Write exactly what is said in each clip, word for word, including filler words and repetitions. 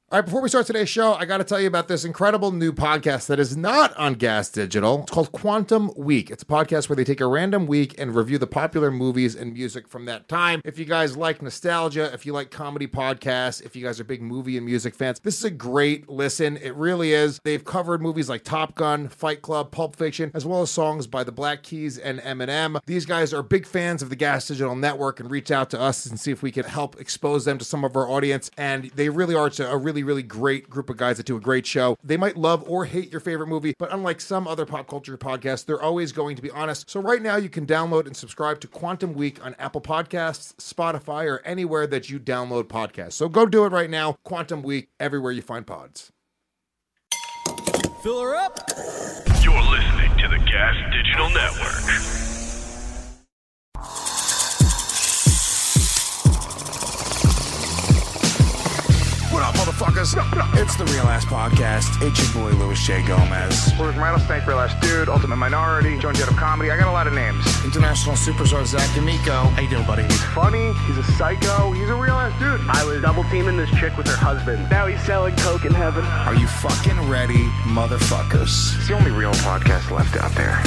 All right, before we start today's show, I got to tell you about this incredible new podcast that is not on Gas Digital. It's called Quantum Week. It's a podcast where they take a random week and review the popular movies and music from that time. If you guys like nostalgia, if you like comedy podcasts, if you guys are big movie and music fans, this is a great listen. It really is. They've covered movies like Top Gun, Fight Club, Pulp Fiction, as well as songs by the Black Keys and Eminem. These guys are big fans of the Gas Digital Network and reach out to us and see if we can help expose them to some of our audience. And they really are a really really great group of guys that do a great show. They might love or hate your favorite movie, but unlike some other pop culture podcasts, they're always going to be honest. So right now you can download and subscribe to Quantum Week on Apple Podcasts, Spotify, or anywhere that you download podcasts. So go do it right now. Quantum Week, everywhere you find pods. Fill her up. You're listening to the Gas Digital Network. What up, motherfuckers? It's the Real Ass Podcast. It's your boy, Louis J. Gomez. We're Rattlesnake, Real Ass Dude, Ultimate Minority, Joan Jett of Comedy. I got a lot of names. International superstar Zach D'Amico. How you doing, buddy? He's funny. He's a psycho. He's a real ass dude. I was double teaming this chick with her husband. Now he's selling coke in heaven. Are you fucking ready, motherfuckers? It's the only real podcast left out there.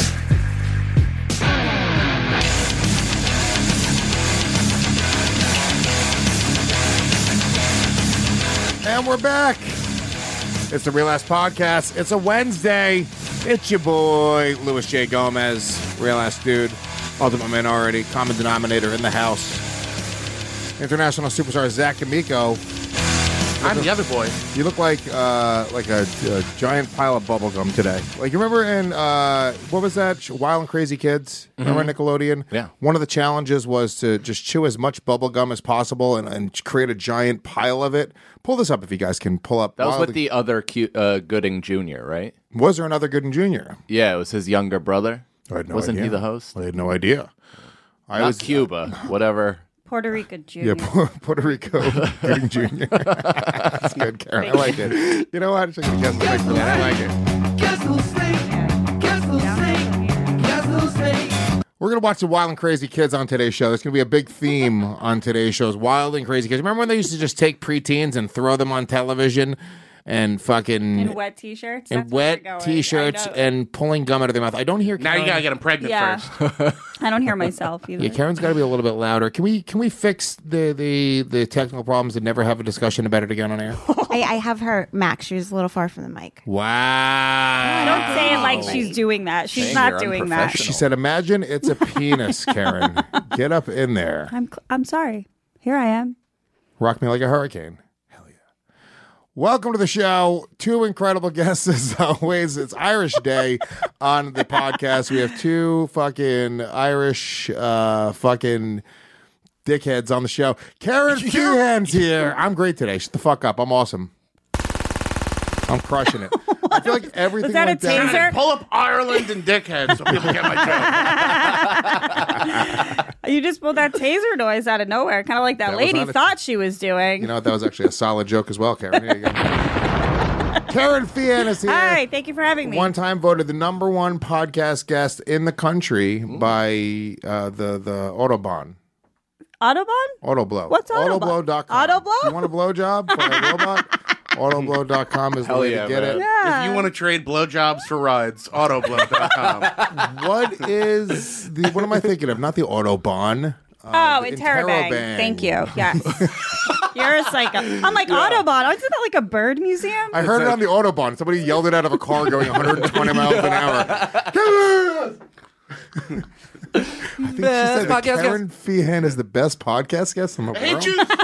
And we're back. It's the Real Ass Podcast. It's a Wednesday. It's your boy, Louis J. Gomez, Real Ass Dude, Ultimate Minority, Common Denominator in the house. International superstar Zach D'Amico. I'm the other boy. You look like uh, like a, a giant pile of bubblegum today. Like, you remember in, uh, what was that? Wild and Crazy Kids? Remember Mm-hmm. Nickelodeon? Yeah. One of the challenges was to just chew as much bubblegum as possible and, and create a giant pile of it. Pull this up if you guys can pull up. That was Wild with the other cute, uh, Gooding Junior, right? Was there another Gooden Junior? Yeah, it was his younger brother. I had no Wasn't idea. he the host? I had no idea. I Not was Cuba, whatever. Puerto Rico Junior Yeah, Pu- Puerto Rico Gooden Junior That's good, Karen. I like it. You know what? I'm just gonna guess the next one. I like it. Guess who's snake? Guess who's snake? Guess who's snake? We're going to watch the Wild and Crazy Kids on today's show. There's going to be a big theme on today's show is Wild and Crazy Kids. Remember when they used to just take preteens and throw them on television and fucking... In wet t-shirts? And That's where wet we're going. T-shirts I know. and pulling gum out of their mouth. I don't hear Now Karen. you gotta get him pregnant Yeah. first. I don't hear myself either. Yeah, Karen's got to be a little bit louder. Can we can we fix the, the, the technical problems and never have a discussion about it again on air? I, I have her, Max. She's a little far from the mic. Wow. Don't say it like she's doing that. She's Shame, not you're doing that. unprofessional. She said, imagine it's a penis, Karen. Get up in there. I'm I'm sorry. Here I am. Rock me like a hurricane. Hell yeah. Welcome to the show. Two incredible guests as always. It's Irish Day on the podcast. We have two fucking Irish uh, fucking dickheads on the show. Karen Feehan's here. I'm great today. Shut the fuck up. I'm awesome. I'm crushing it. I feel like everything Was that a went down. taser? Pull up Ireland and dickhead so people get my joke. You just pulled that taser noise out of nowhere, kind of like that, That was lady not a- thought she was doing. You know what? That was actually a solid joke as well, Karen. Here you go. Karen Feehan is here. Hi, thank you for having me. One time voted the number one podcast guest in the country by uh, the the Autobahn. Autobahn? Autoblow. What's Autobahn? Autoblow dot com. Autoblow? You want a blowjob for a robot? Autoblow dot com is the Hell way yeah, to get man. it. Yeah. If you want to trade blowjobs for rides, autoblow dot com. What is the, what am I thinking of? Not the Autobahn. Oh, the Interrobang. Interrobang. Thank you. Yes. You're a psycho. I'm like, Autobahn. Isn't that like a bird museum? I heard it on the Autobahn. Somebody yelled it out of a car going one hundred twenty miles an hour. I think she said that podcast Karen Feehan is the best podcast guest in the Hey, world. Juice.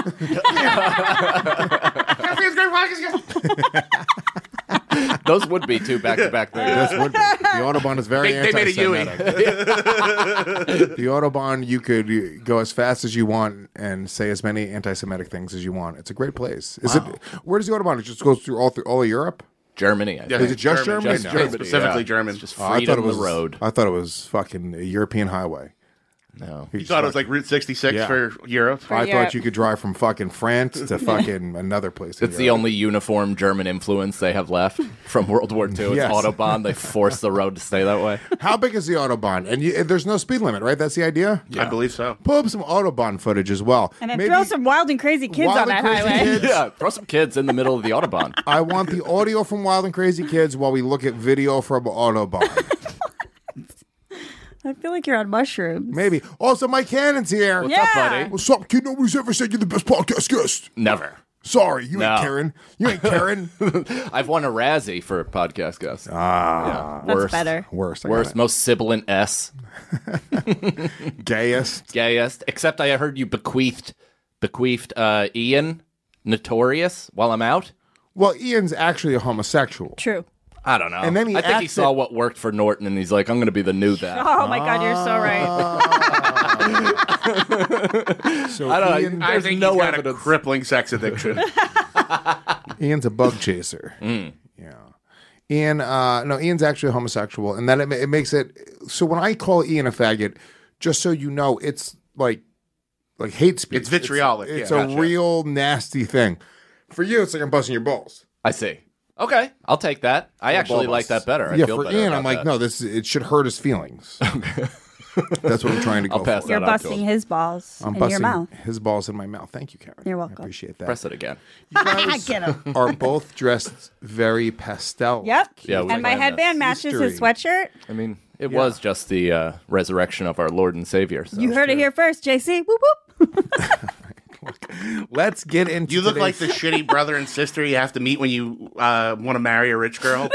Those would be two back-to-back things. This would be. The Autobahn is very They, they made a Yui. anti-Semitic. The Autobahn, you could go as fast as you want and say as many anti-Semitic things as you want. It's a great place. Is it? Where does the Autobahn? It just goes through all through all of Europe. Germany, I think. Is it just Germany? Just No. Germany, specifically yeah. German. It's just Oh, I thought freedom it was the road. I thought it was fucking a European highway. No. He You thought it was like Route sixty-six Yeah. for Europe? For I Europe. thought you could drive from fucking France to fucking another place. in It's the Europe. only uniform German influence they have left from World War Two. It's Yes. Autobahn. They forced the road to stay that way. How big is the Autobahn? And you, there's no speed limit, right? That's the idea? I believe so. Pull up some Autobahn footage as well. And then Maybe throw some wild and crazy kids Wild on and that Crazy highway. Kids. Yeah, throw some kids in the middle of the Autobahn. I want the audio from Wild and Crazy Kids while we look at video from Autobahn. I feel like you're on mushrooms. Maybe. Also, Mike Cannon's here. What's Yeah. up, buddy? What's up, kid? Nobody's ever said you're the best podcast guest. Never. Sorry, you No. ain't Karen. You ain't Karen. I've won a Razzie for a podcast guest. Ah, yeah. That's better. worst. I Worst, got most sibilant S. it. Gayest. Gayest. Except I heard you bequeathed, bequeathed uh, Ian Notorious while I'm out. Well, Ian's actually a homosexual. True. I don't know. And then he I think he acts saw it- what worked for Norton, and he's like, I'm going to be the new that. Oh my God, you're so right. So I don't know. Ian, I There's think no he's got evidence. a crippling sex addiction. Ian's a bug chaser. Mm. Yeah. Ian, uh, no, Ian's actually a homosexual, and then it, ma- it makes it. So when I call Ian a faggot, just so you know, it's like, like hate speech. It's vitriolic. It's, Yeah, a gotcha. real nasty thing. For you, it's like I'm busting your balls. I see. Okay, I'll take that. I actually Ball like bust. that better. I yeah, feel for better Ian, about I'm like, that. no, this it should hurt his feelings. That's what I'm trying to go I'll pass for. that You're on to busting him. his balls I'm in busting your mouth. his balls in my mouth. Thank you, Karen. You're welcome. I appreciate that. Press it again. You guys Get him. are both dressed very pastel. Yep. Yeah, we and my planned headband this. matches his History. sweatshirt. I mean, it was just the uh, resurrection of our Lord and Savior. So. You heard it here first, J C. Whoop whoop. Let's get into. You look like the today's- shitty brother and sister you have to meet when you uh, want to marry a rich girl.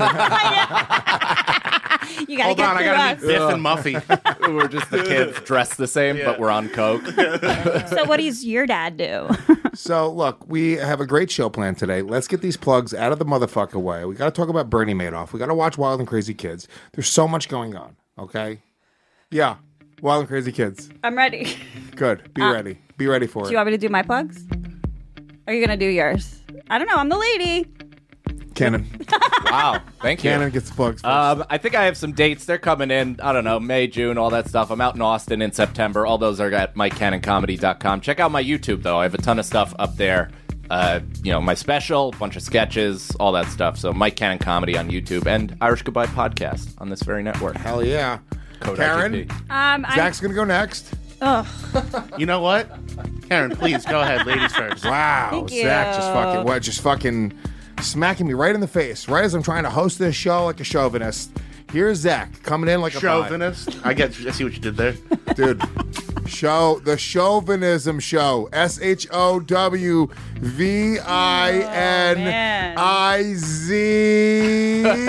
You gotta Hold get on, I through gotta us. meet Biff and Muffy. We're just the kids dressed the same, but we're on coke. So what does your dad do? So, look, we have a great show planned today. Let's get these plugs out of the motherfucker way. We got to talk about Bernie Madoff. We got to watch Wild and Crazy Kids. There's so much going on, okay? Yeah, Wild and Crazy Kids. I'm ready. Good. Be ready. Be ready for Do it. you want me to do my plugs? Or are you gonna do yours? I don't know. I'm the lady. Cannon. Wow, thank you. Cannon gets the plugs first. Um, I think I have some dates. They're coming in. I don't know, May, June, all that stuff. I'm out in Austin in September. All those are at mike cannon comedy dot com. Check out my YouTube, though. I have a ton of stuff up there. Uh, you know, my special, bunch of sketches, all that stuff. So Mike Cannon Comedy on YouTube and Irish Goodbye Podcast on this very network. Hell yeah. Code Karen? I G P. Um, I'm, Zach's going to go next. ugh. You know what? Karen, please go ahead. Ladies first. Wow. Thank Zach just you. fucking, what, just fucking smacking me right in the face, right as I'm trying to host this show like a chauvinist. Here's Zach coming in like a bot. Chauvinist. I get. I see what you did there. Dude. Show the chauvinism show. S H O W V I N I Z M.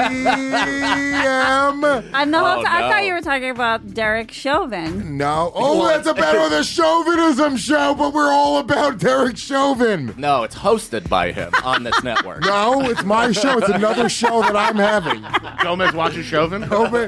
I'm the whole Oh, time. I no. thought you were talking about Derek Chauvin. No. Oh, that's about the chauvinism show, but we're all about Derek Chauvin. No, it's hosted by him on this network. No, it's my show. It's another show that I'm having. Gomez watches Chauvin. Chauvin.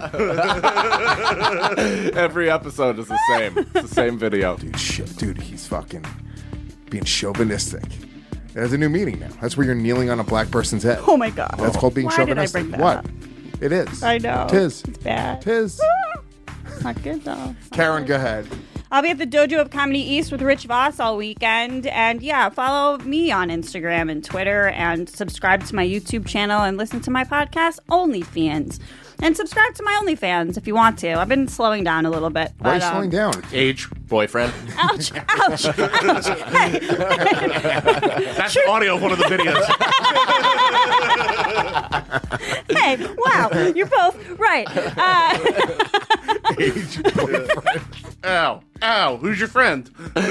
Every episode is the same. It's the same video. Dude, shit, dude, he's fucking being chauvinistic. It has a new meaning now. That's where you're kneeling on a black person's head. Oh my god. That's called being Why did I chauvinistic. bring that what? up? It is. I know. Tis. It's bad. Tis. It's not good though. It's not Karen, good. go ahead. I'll be at the Dojo of Comedy East with Rich Voss all weekend. And yeah, follow me on Instagram and Twitter and subscribe to my YouTube channel and listen to my podcast, OnlyFans. And subscribe to my OnlyFans if you want to. I've been slowing down a little bit. Why are you but, um, slowing down? Age. Boyfriend. Ouch, ouch, ouch. Hey, That's the audio of one of the videos. hey, wow, you're both right. Uh, Ow. Ow. Who's your friend?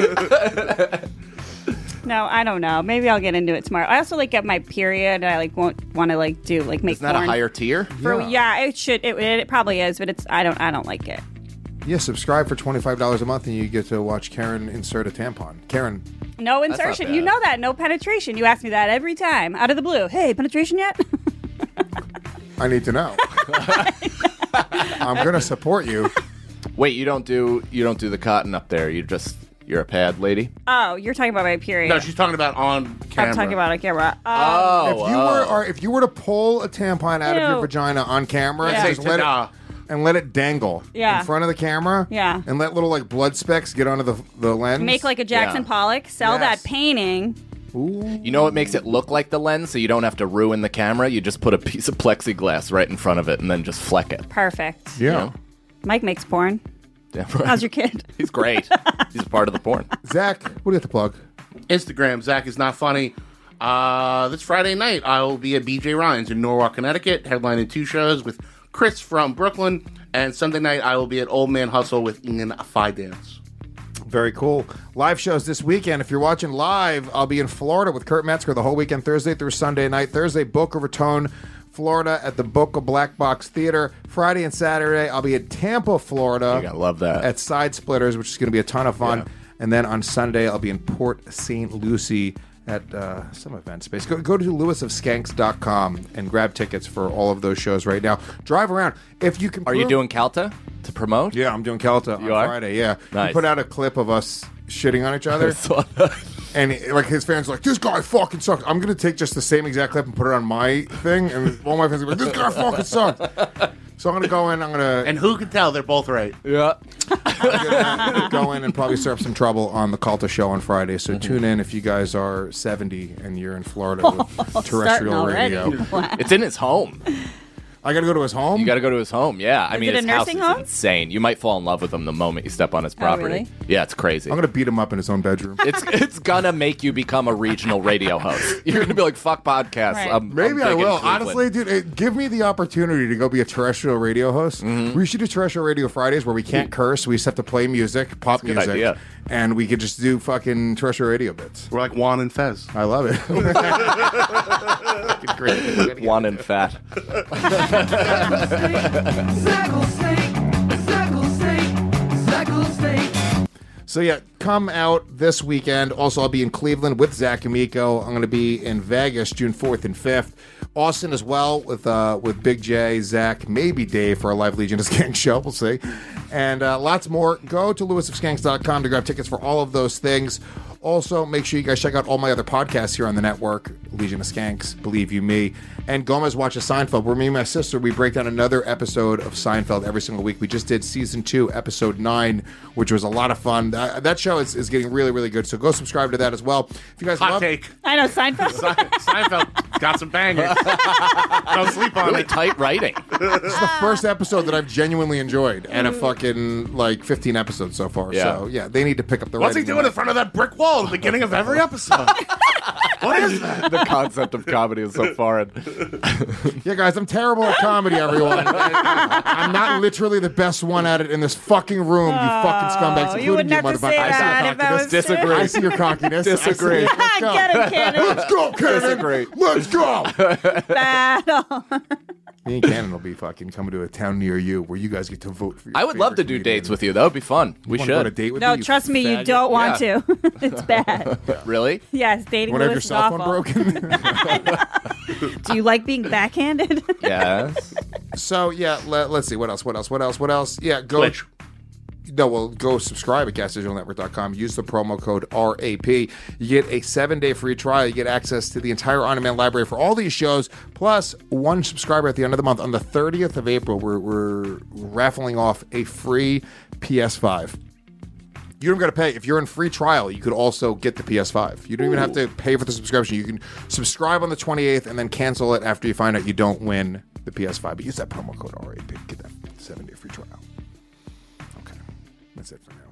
no, I don't know. Maybe I'll get into it tomorrow. I also like get my period. I like won't want to like do like make Isn't that a porn. higher tier? For, Yeah. yeah. it should. It, it probably is, but it's. I don't. I don't like it. Yeah, subscribe for twenty-five dollars a month and you get to watch Karen insert a tampon. Karen, No not insertion. bad. You know that. No penetration. You ask me that every time out of the blue. Hey, penetration yet? I need to know. I'm going to support you. Wait, you don't do you don't do the cotton up there. You just you're a pad lady. Oh, you're talking about my period. No, she's talking about on camera. I'm talking about a camera. Um, Oh, If you oh. were or if you were to pull a tampon out of Ew. your vagina on camera Yeah. and Say just let it, ta-da. and let it dangle Yeah. in front of the camera. Yeah. And let little like blood specks get onto the the lens. Make like a Jackson Yeah. Pollock, sell Yes. that painting. You know what makes it look like the lens, so you don't have to ruin the camera? You just put a piece of plexiglass right in front of it and then just fleck it. Perfect. Yeah. You know? Mike makes porn. Yeah, right. How's your kid? He's great. He's a part of the porn. Zach, what do you have to plug? Instagram, Zach is not funny. Uh, this Friday night, I will be at B J Ryan's in Norwalk, Connecticut, headlining two shows with Chris from Brooklyn. And Sunday night, I will be at Old Man Hustle with Ian Fidance. Very cool. Live shows this weekend. If you're watching live, I'll be in Florida with Kurt Metzger the whole weekend, Thursday through Sunday night. Thursday, Boca Raton, Florida at the Boca Black Box Theater. Friday and Saturday, I'll be at Tampa, Florida. I love that. At Side Splitters, which is going to be a ton of fun. Yeah. And then on Sunday, I'll be in Port Saint Lucie at uh, some event space. Go, go to lewis of skanks dot com and grab tickets for all of those shows right now. Drive around. If you can Are you prove- doing Calta to promote? Yeah, I'm doing Calta on You are? Friday. Yeah. Nice. We put out a clip of us shitting on each other. I saw that. And like his fans are like, this guy fucking sucks. I'm gonna take just the same exact clip and put it on my thing, and all my fans are like, this guy fucking sucks. So I'm gonna go in. I'm gonna And who can tell? They're both right. Yeah. I'm gonna go in and probably stir up some trouble on the Calta show on Friday. So tune in if you guys are seventy and you're in Florida with terrestrial Starting already. radio. Wow. It's in his home. I gotta go to his home. You got to go to his home. Yeah, I Is mean, it a his house nursing is home? insane. You might fall in love with him the moment you step on his property. really? Yeah, it's crazy. I'm gonna beat him up in his own bedroom. It's it's gonna make you become a regional radio host. You're gonna be like, fuck podcasts. Right. I'm, Maybe I'm I big in will. Cleveland. Honestly, dude, it, give me the opportunity to go be a terrestrial radio host. We should do terrestrial radio Fridays where we can't curse. We just have to play music, pop a good music, idea. and we could just do fucking terrestrial radio bits. We're like Juan and Fez. I love it. Great. One and fat. Circle snake, circle snake, circle snake. So yeah, come out this weekend. Also, I'll be in Cleveland with Zach Amico. I'm going to be in Vegas June fourth and fifth. Austin as well with uh, with Big J, Zach, maybe Dave for a live Legion of Skanks show. We'll see. And uh, lots more. Go to lewis of skanks dot com to grab tickets for all of those things. Also, make sure you guys check out all my other podcasts here on the network. Legion of Skanks, Believe You Me, and Gomez Watches Seinfeld, where me and my sister, we break down another episode of Seinfeld every single week. We just did season two, episode nine, which was a lot of fun. That, that show is, is getting really, really good, so go subscribe to that as well. If you guys Hot love... take. I know Seinfeld. Seinfeld got some bangers. Don't sleep on Really it. tight writing. This is the first episode that I've genuinely enjoyed, and a fucking, like, fifteen episodes so far. Yeah. So, yeah, they need to pick up the What's he writing. doing in front of that brick wall at the beginning of every episode? What is that? The concept of comedy is so foreign. Yeah, guys, I'm terrible at comedy, everyone. I'm not literally the best one at it in this fucking room, you fucking scumbags, Oh, including you wouldn't have to motherfucker. say I see that your if I cockiness. was Disagree. I see your cockiness. Disagree. I see it. Let's go. Get him, Cannon. Let's go, Cannon. Disagree. Let's go. Battle. Me and Cannon will be fucking coming to a town near you where you guys get to vote for your I would love to favorite do comedian. dates with you. That would be fun. We You wanna go on a should. date with No, me, you trust me, you faggot? don't want Yeah. to. It's bad. Really? Yes, dating Want to have your Lewis is cell phone awful. broken? Do you like being backhanded? Yes. So, yeah, let, let's see. What else? What else? What else? What else? Yeah, go. Glitch. No, well, go subscribe at gas digital network dot com. Use the promo code R A P. You get a seven-day free trial. You get access to the entire on-demand library for all these shows, plus one subscriber at the end of the month. On the thirtieth of April, we're, we're raffling off a free P S five. You don't got to pay. If you're in free trial, you could also get the P S five. You don't even have to pay for the subscription. You can subscribe on the twenty-eighth and then cancel it after you find out you don't win the P S five. But use that promo code R A P. Get that seven-day free trial. Okay. That's it for now.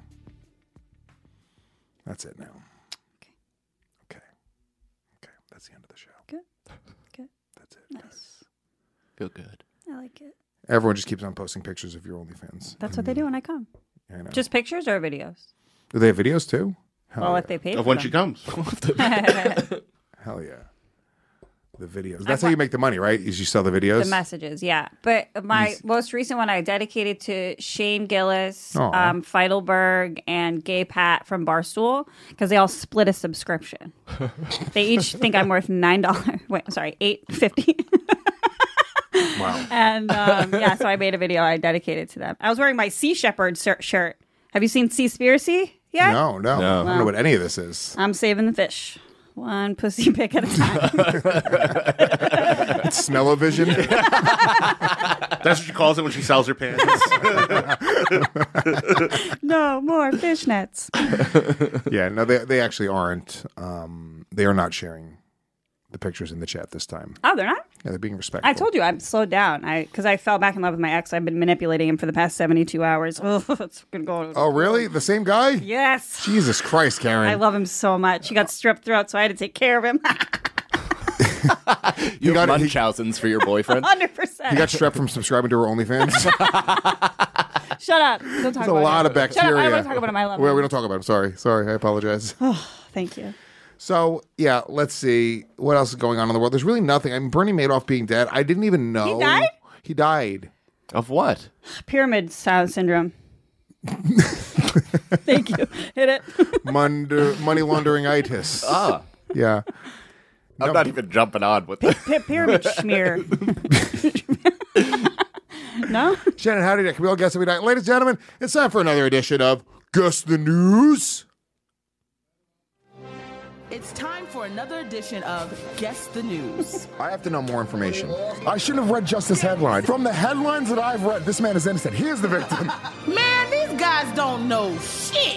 That's it now. Okay. Okay. Okay. That's the end of the show. Good. Good. That's it. Nice. Feel good. I like it. Everyone just keeps on posting pictures of your OnlyFans. That's what they do when I come. I know. Just pictures or videos? Do they have videos too? Hell Well, yeah. if they pay Of for when them. she comes. Hell yeah. The videos. That's how you make the money, right? Is you sell the videos? The messages, yeah. But my Yes. most recent one I dedicated to Shane Gillis, Aw. um, Feidelberg, and Gay Pat from Barstool because they all split a subscription. They each think I'm worth nine dollars. Wait, sorry, eight fifty. Wow. And um, yeah, so I made a video I dedicated to them. I was wearing my Sea Shepherd sur- shirt. Have you seen Seaspiracy yet? No, no, No. I don't know what any of this is. I'm saving the fish. One pussy pick at a time. smell-o-vision. That's what she calls it when she sells her pants. No more fishnets. Yeah, no, they they actually aren't. Um, they are not sharing the pictures in the chat this time. Oh, they're not? Yeah, they're being respectful. I told you I'm slowed down. I because I fell back in love with my ex. I've been manipulating him for the past seventy-two hours. Oh, it's been going. Oh, really? The same guy? Yes. Jesus Christ, Karen. I love him so much. He got strep throat, so I had to take care of him. You got have it. He- Munchausen's for your boyfriend? one hundred percent. He got strep from subscribing to her OnlyFans. Shut up. Don't talk There's a about lot him. of bacteria. Shut up. I don't want to talk about him. I love Well, him. we don't talk about him. Sorry. Sorry. I apologize. Thank you. So, yeah, let's see. What else is going on in the world? There's really nothing. I mean, Bernie Madoff being dead, I didn't even know. He died? He died. Of what? Pyramid sound syndrome. Thank you. Hit it. Munder, money laundering-itis. Ah. Yeah. I'm not even jumping on with it. P- pyramid schmear. No? Shannon, how did it? Can we all guess every night? Ladies and gentlemen, it's time for another edition of Guess the News. It's time for another edition of Guess the News. I have to know more information. I shouldn't have read just this headline. From the headlines that I've read, this man is innocent. He is the victim. Man, these guys don't know shit.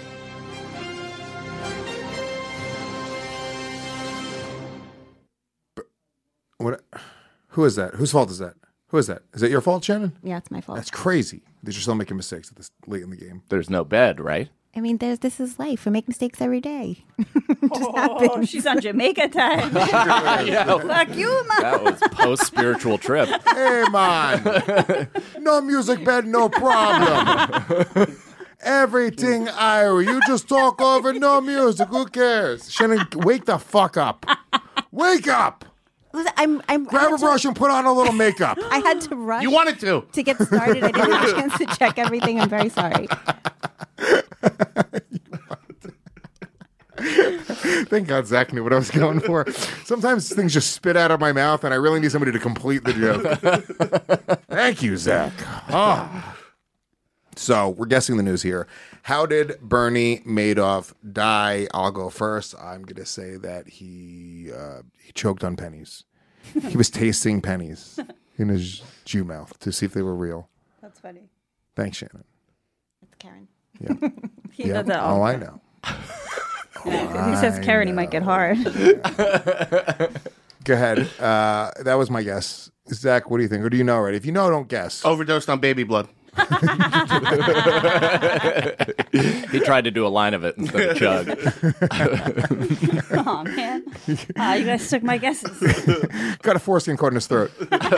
What? Who is that? Whose fault is that? Who is that? Is that your fault, Shannon? Yeah, it's my fault. That's crazy that you're still making mistakes at this late in the game. There's no bed, right? I mean, there's this is life. We make mistakes every day. Oh, she's on Jamaica time. Fuck you, man. That was post-spiritual trip. Hey, man. No music bed, no problem. Everything Ira. You just talk over no music. Who cares? Shannon, wake the fuck up. Wake up. Listen, I'm, I'm, I Grab had a to- brush and put on a little makeup. I had to rush. You wanted to. to get started. I didn't have a chance to check everything. I'm very sorry. Thank God Zach knew what I was going for. Sometimes things just spit out of my mouth, and I really need somebody to complete the joke. Thank you, Zach. Oh. So we're guessing the news here. How did Bernie Madoff die? I'll go first. I'm going to say that he uh, he choked on pennies. He was tasting pennies in his Jew mouth to see if they were real. That's funny. Thanks, Shannon. It's Karen. Yeah, He yeah. does that all Oh, the I time. know. If he says Karen, he might get hard. Go ahead. Uh, that was my guess. Zach, what do you think? Or do you know already? If you know, don't guess. Overdosed on baby blood. He tried to do a line of it instead of chug. Oh, man. Uh, you guys took my guesses. Got a foreskin caught in his throat.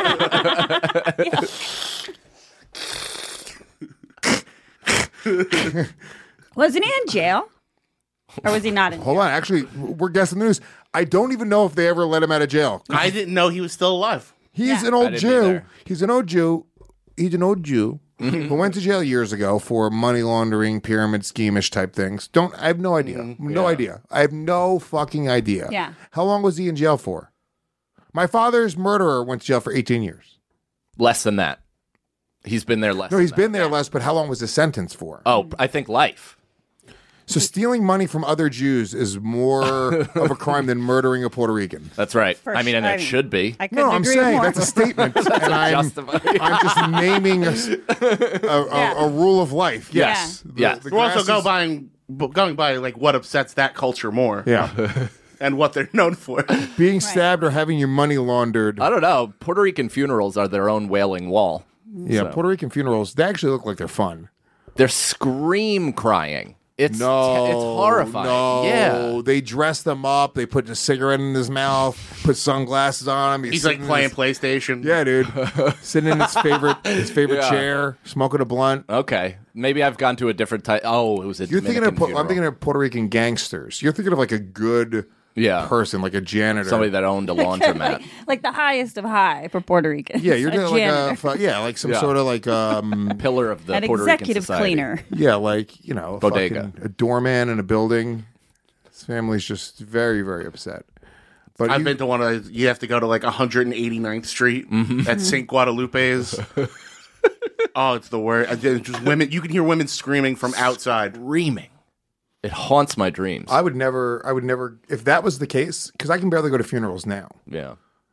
Wasn't he in jail? Or was he not in jail? Hold on. Actually, we're guessing the news. I don't even know if they ever let him out of jail. I didn't know he was still alive. He's Yeah. an I old didn't Jew. either. He's an old Jew. He's an old Jew who went to jail years ago for money laundering, pyramid scheme-ish type things. Don't I have no idea. No idea. I have no fucking idea. Yeah. How long was he in jail for? My father's murderer went to jail for eighteen years. Less than that. He's been there less No, than he's that. been there less, but how long was his sentence for? Oh, I think life. So stealing money from other Jews is more of a crime than murdering a Puerto Rican. That's right. For I mean, and sure. I it mean- should be. I couldn't No, I'm agree saying more. that's a statement, and I'm, justify- I'm just naming a, s- a- a- Yeah. a rule of life. Yes, Yeah. The- the Yes. We're also grass go is- buying, going by like what upsets that culture more. Yeah, And what they're known for. being stabbed or having your money laundered. I don't know. Puerto Rican funerals are their own wailing wall. Yeah, So. Puerto Rican funerals, they actually look like they're fun. They're scream crying. It's No, it's horrifying. No, Yeah. they dress them up. They put a cigarette in his mouth, put sunglasses on him. He's like sitting in playing his- PlayStation. Yeah, dude, sitting in his favorite his favorite Yeah. chair, smoking a blunt. Okay. Maybe I've gone to a different type. Oh, it was a You're thinking of Dominican Pu- I'm funeral. thinking of Puerto Rican gangsters. You're thinking of like a good Yeah. person, like a janitor. Somebody that owned a laundromat. like, like the highest of high for Puerto Ricans. Yeah, you're a doing like a janitor. fu- yeah, like some Yeah. sort of like um Pillar of the An Puerto Rican executive society. cleaner. yeah, like you know, a Bodega. fucking a doorman in a building. His family's just very very upset. But I've you- been to one of those. You have to go to like one hundred eighty-ninth Street Mm-hmm. at Saint Guadalupe's. Oh, it's the worst. I did- Just women. You can hear women screaming from outside. Screaming. It haunts my dreams. I would never, I would never, if that was the case, because I can barely go to funerals now. yeah.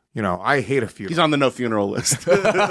You know, I hate a funeral. He's on the no funeral list.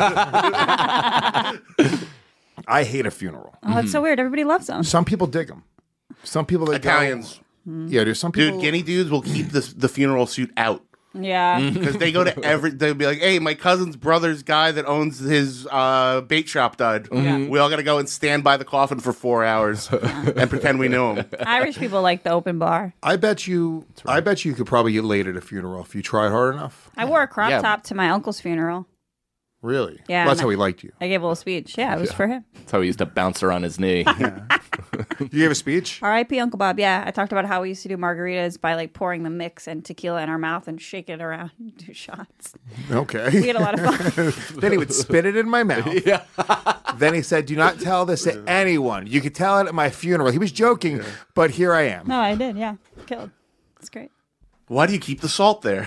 I hate a funeral. Oh, that's so weird. Everybody loves them. Some people dig them. Some people that go- Italians. yeah, there's some people. Dude, guinea dudes will keep the the funeral suit out. Yeah. Because they go to every, they'll be like, hey, my cousin's brother's guy that owns his uh, bait shop died. Mhm. We all got to go and stand by the coffin for four hours and pretend we knew him. Irish people like the open bar. I bet you. I bet you could probably get laid at a funeral if you tried hard enough. I wore a crop Yeah. top to my uncle's funeral. Really? Yeah, Well, that's and how he liked you. I gave a little speech. Yeah, it was for him. That's how he used to bounce her on his knee. You gave a speech. R I P Uncle Bob. Yeah, I talked about how we used to do margaritas by like pouring the mix and tequila in our mouth and shaking it around and do shots. Okay. We had a lot of fun. Then he would spit it in my mouth. Yeah. Then he said, "Do not tell this to anyone. You could tell it at my funeral." He was joking, but here I am. No, I did. Yeah, killed. It's great. Why do you keep the salt there?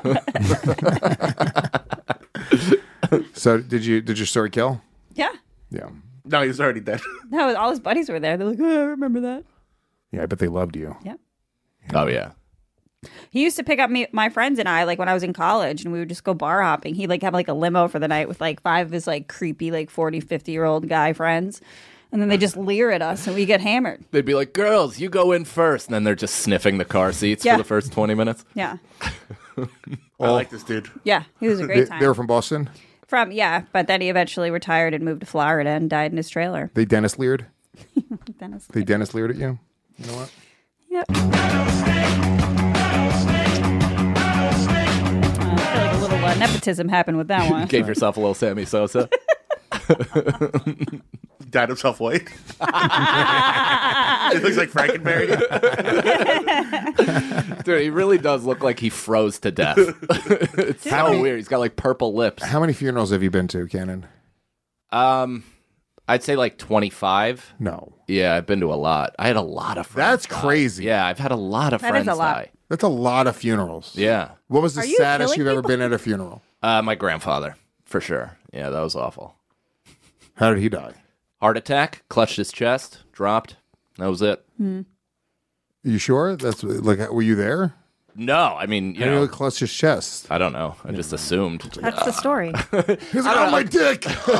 So did you? Did your story kill? Yeah. Yeah. No, he was already dead. No, all his buddies were there. They're like, oh, I remember that. Yeah, I bet they loved you. Yeah. Oh, yeah. He used to pick up me, my friends and I, like when I was in college, and we would just go bar hopping. He'd like have like a limo for the night with like five of his like creepy, like forty, fifty year old guy friends. And then they just leer at us and we get hammered. They'd be like, girls, you go in first. And then they're just sniffing the car seats Yeah. for the first twenty minutes. Yeah. I like this dude. Yeah. He was a They, great time. they were from Boston. From, yeah. But then he eventually retired and moved to Florida and died in his trailer. They Dennis leered. Dennis. They Dennis leered at you. You know what? Yep. Uh, I feel like a little uh, nepotism happened with that one. Gave yourself a little Sammy Sosa. Dyed himself white. It looks like Frankenberry. Dude, he really does look like he froze to death. It's so How many- weird. He's got like purple lips. How many funerals have you been to, Cannon? Um, I'd say like twenty-five. No. Yeah, I've been to a lot. I had a lot of friends. That's die. crazy. Yeah, I've had a lot of That is friends a lot. die. That's a lot of funerals. Yeah. What was the Are you saddest killing you've ever people? been at a funeral? Uh, my grandfather, for sure. Yeah, that was awful. How did he die? Heart attack, clutched his chest, dropped. That was it. Hmm. Are you sure? That's like, were you there? No, I mean, you How did know, he clutch his chest? I don't know. I just assumed. That's the story. He's like, oh, my dick.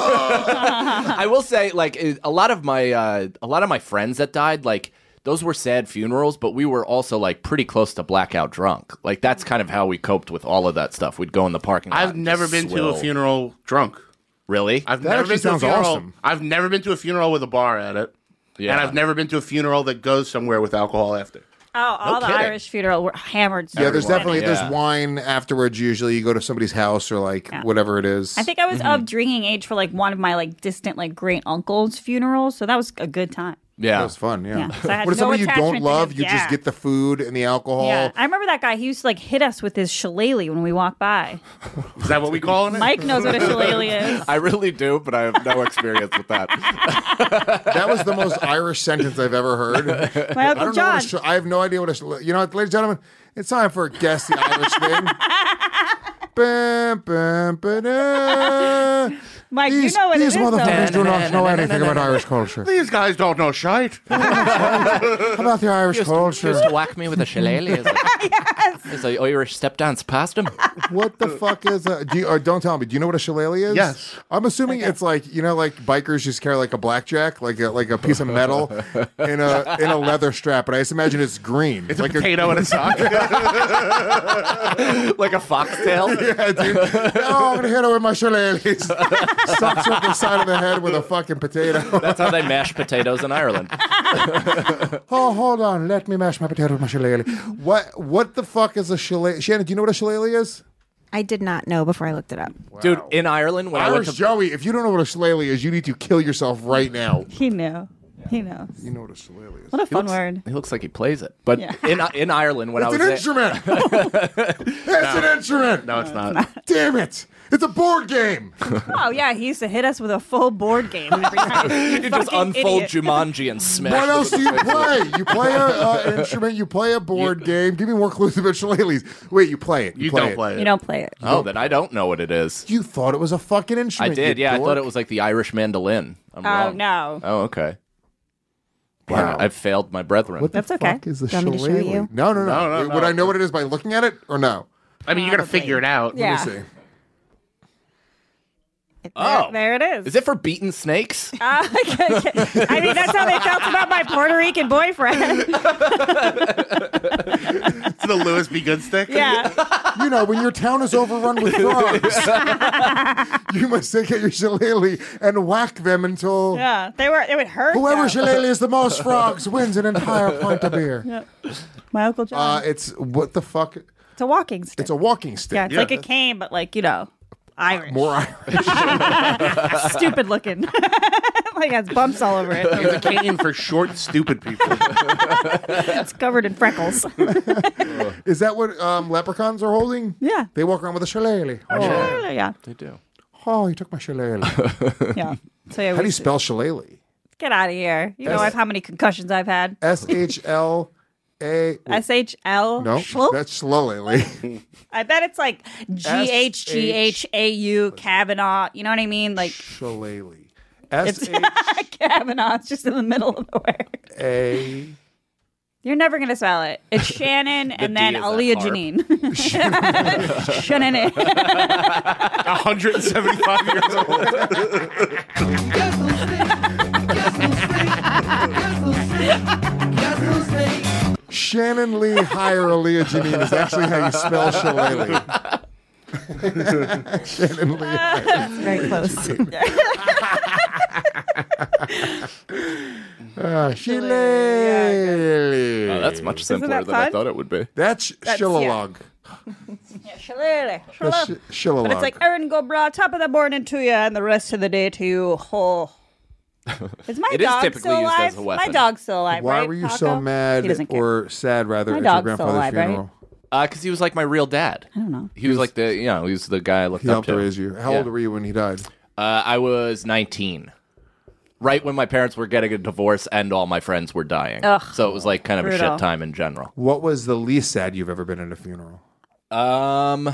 I will say, like, it- a lot of my uh, a lot of my friends that died, like, those were sad funerals, but we were also like pretty close to blackout drunk. Like, that's kind of how we coped with all of that stuff. We'd go in the parking lot. I've and never just been to swill. a funeral drunk. Really? I've That never actually been to a sounds funeral. awesome. I've never been to a funeral with a bar at it. Yeah. And I've never been to a funeral that goes somewhere with alcohol after. Oh, all the kidding. Irish funeral were hammered. Yeah, there's Everyone. definitely Yeah. there's wine afterwards. Usually, you go to somebody's house or like Yeah. whatever it is. I think I was of drinking age for like one of my like distant like great uncle's funerals, so that was a good time. Yeah. That was fun. Yeah. Yeah, so I had what is no somebody you don't attachment to love? him. You Yeah. just get the food and the alcohol. Yeah, I remember that guy. He used to like hit us with his shillelagh when we walked by. Is that what we call it? Mike knows what a shillelagh is. I really do, but I have no experience with that. That was the most Irish sentence I've ever heard. My I uncle don't know John. what a sh- I have no idea what a sh- you know, what, ladies and gentlemen. It's time for guess the Irish thing. Bam, bam, ba-da. Mike, These, you know what it these is. motherfuckers though. do not know anything about Irish culture. These guys don't know shite. How about the Irish culture? Just whack me with a shillelagh. Is an Irish step dance past him. What the fuck is a? Do you, or don't tell me. Do you know what a shillelagh is? Yes. I'm assuming it's like you know, like bikers just carry like a blackjack, like a like a piece of metal in a in a leather strap. But I just imagine it's green. It's like a potato in a sock. Like a foxtail. Yeah, dude. Oh, I'm gonna hit her with my shillelagh. Sucks her up the side of the head with a fucking potato. That's how they mash potatoes in Ireland. Oh, hold on. Let me mash my potato with my shillelagh. What what the fuck is a shillelagh? Shannon, do you know what a shillelagh is? I did not know before I looked it up. Dude, in Ireland, when I went Irish to Joey, if you don't know what a shillelagh is, you need to kill yourself right now. He knew. He knows. You know what a shillelagh is. What a He fun looks- word. He looks like he plays it. But Yeah. in in Ireland, when It's I an was there, instrument. It's an instrument. No, it's not. Damn it. It's a board game. Oh yeah, he used to hit us with a full board game every time. you could just Fucking unfold idiot. Jumanji and smash. What it else with do you the- play? You play a, uh, an instrument, you play a board game. Give me more clues about shillelaghs. Wait, you play it. You play don't it. play it. You don't play it. Oh, then I don't know what it is. You thought it was a fucking I instrument. did, you yeah. I dork. thought it was like the Irish mandolin. I'm Oh wrong. no. Oh, okay. Wow. Damn it, I've failed my brethren. What the That's okay. fuck is the Do you want me to show shillelagh? you? No, no, no. No, no, Would no. I know what it is by looking at it or no? I mean, you're gonna figure it out. Yeah. Let me see. Oh. There, there it is. Is it for beating snakes? Uh, I mean, that's how they felt about my Puerto Rican boyfriend. It's the Louis B. Good stick. Yeah. You know, when your town is overrun with frogs, you must take out your shillelagh and whack them until Yeah. They were. It would hurt. whoever though. shillelaghs the most frogs wins an entire pint of beer. Yeah. My Uncle John. Uh, it's what the fuck? it's a walking stick. It's a walking stick. yeah, it's like a cane, but like, you know, Irish. More Irish. Stupid looking. Like it has bumps all over it. It's a cane for short, stupid people. It's covered in freckles. Is that what um, leprechauns are holding? Yeah. They walk around with a shillelagh. Oh, Yeah. Yeah. They do. oh, he took my shillelagh. Yeah. So yeah, How do we you should- spell shillelagh? Get out of here. You know S- how many concussions I've had. S H L A. S H L. No, Schlup? that's shillelagh. I bet it's like G H G H A U Kavanaugh. You know what I mean? Like Shillelagh. S it's H Kavanaugh. It's just in the middle of the word. A. You're never gonna spell it. It's Shannon and D then is a Aaliyah harp. Janine. Shannon. one hundred seventy-five years old. Guess who's sick? Guess who's sick? Guess who's sick? Guess who's sick? Shannon Lee Hire Aaliyah Janine is actually how you spell shillelagh. Shannon Lee Hire. That's very close. Uh, shillelagh. Oh, that's much Isn't simpler that than I fun? thought it would be. That's, That's- shillelagh. Yeah, shillelagh. That's sh- shillelagh. But it's like Erin go bra top of the morning to you and the rest of the day to you. Oh. Is my It is dog typically still used alive? as a weapon. My dog's still alive, Why right, were you Taco? so He mad doesn't care. or sad, rather, My at your dog's still grandfather's alive, right? funeral? Because he was like my real dad. I don't know. He was like the, you know, he was the guy I looked He up helped to. raise you. How Yeah. old were you when he died? Uh, I was nineteen. Right when my parents were getting a divorce and all my friends were dying. Ugh. So it was like kind of a Brutal. shit time in general. What was the least sad you've ever been at a funeral? Um.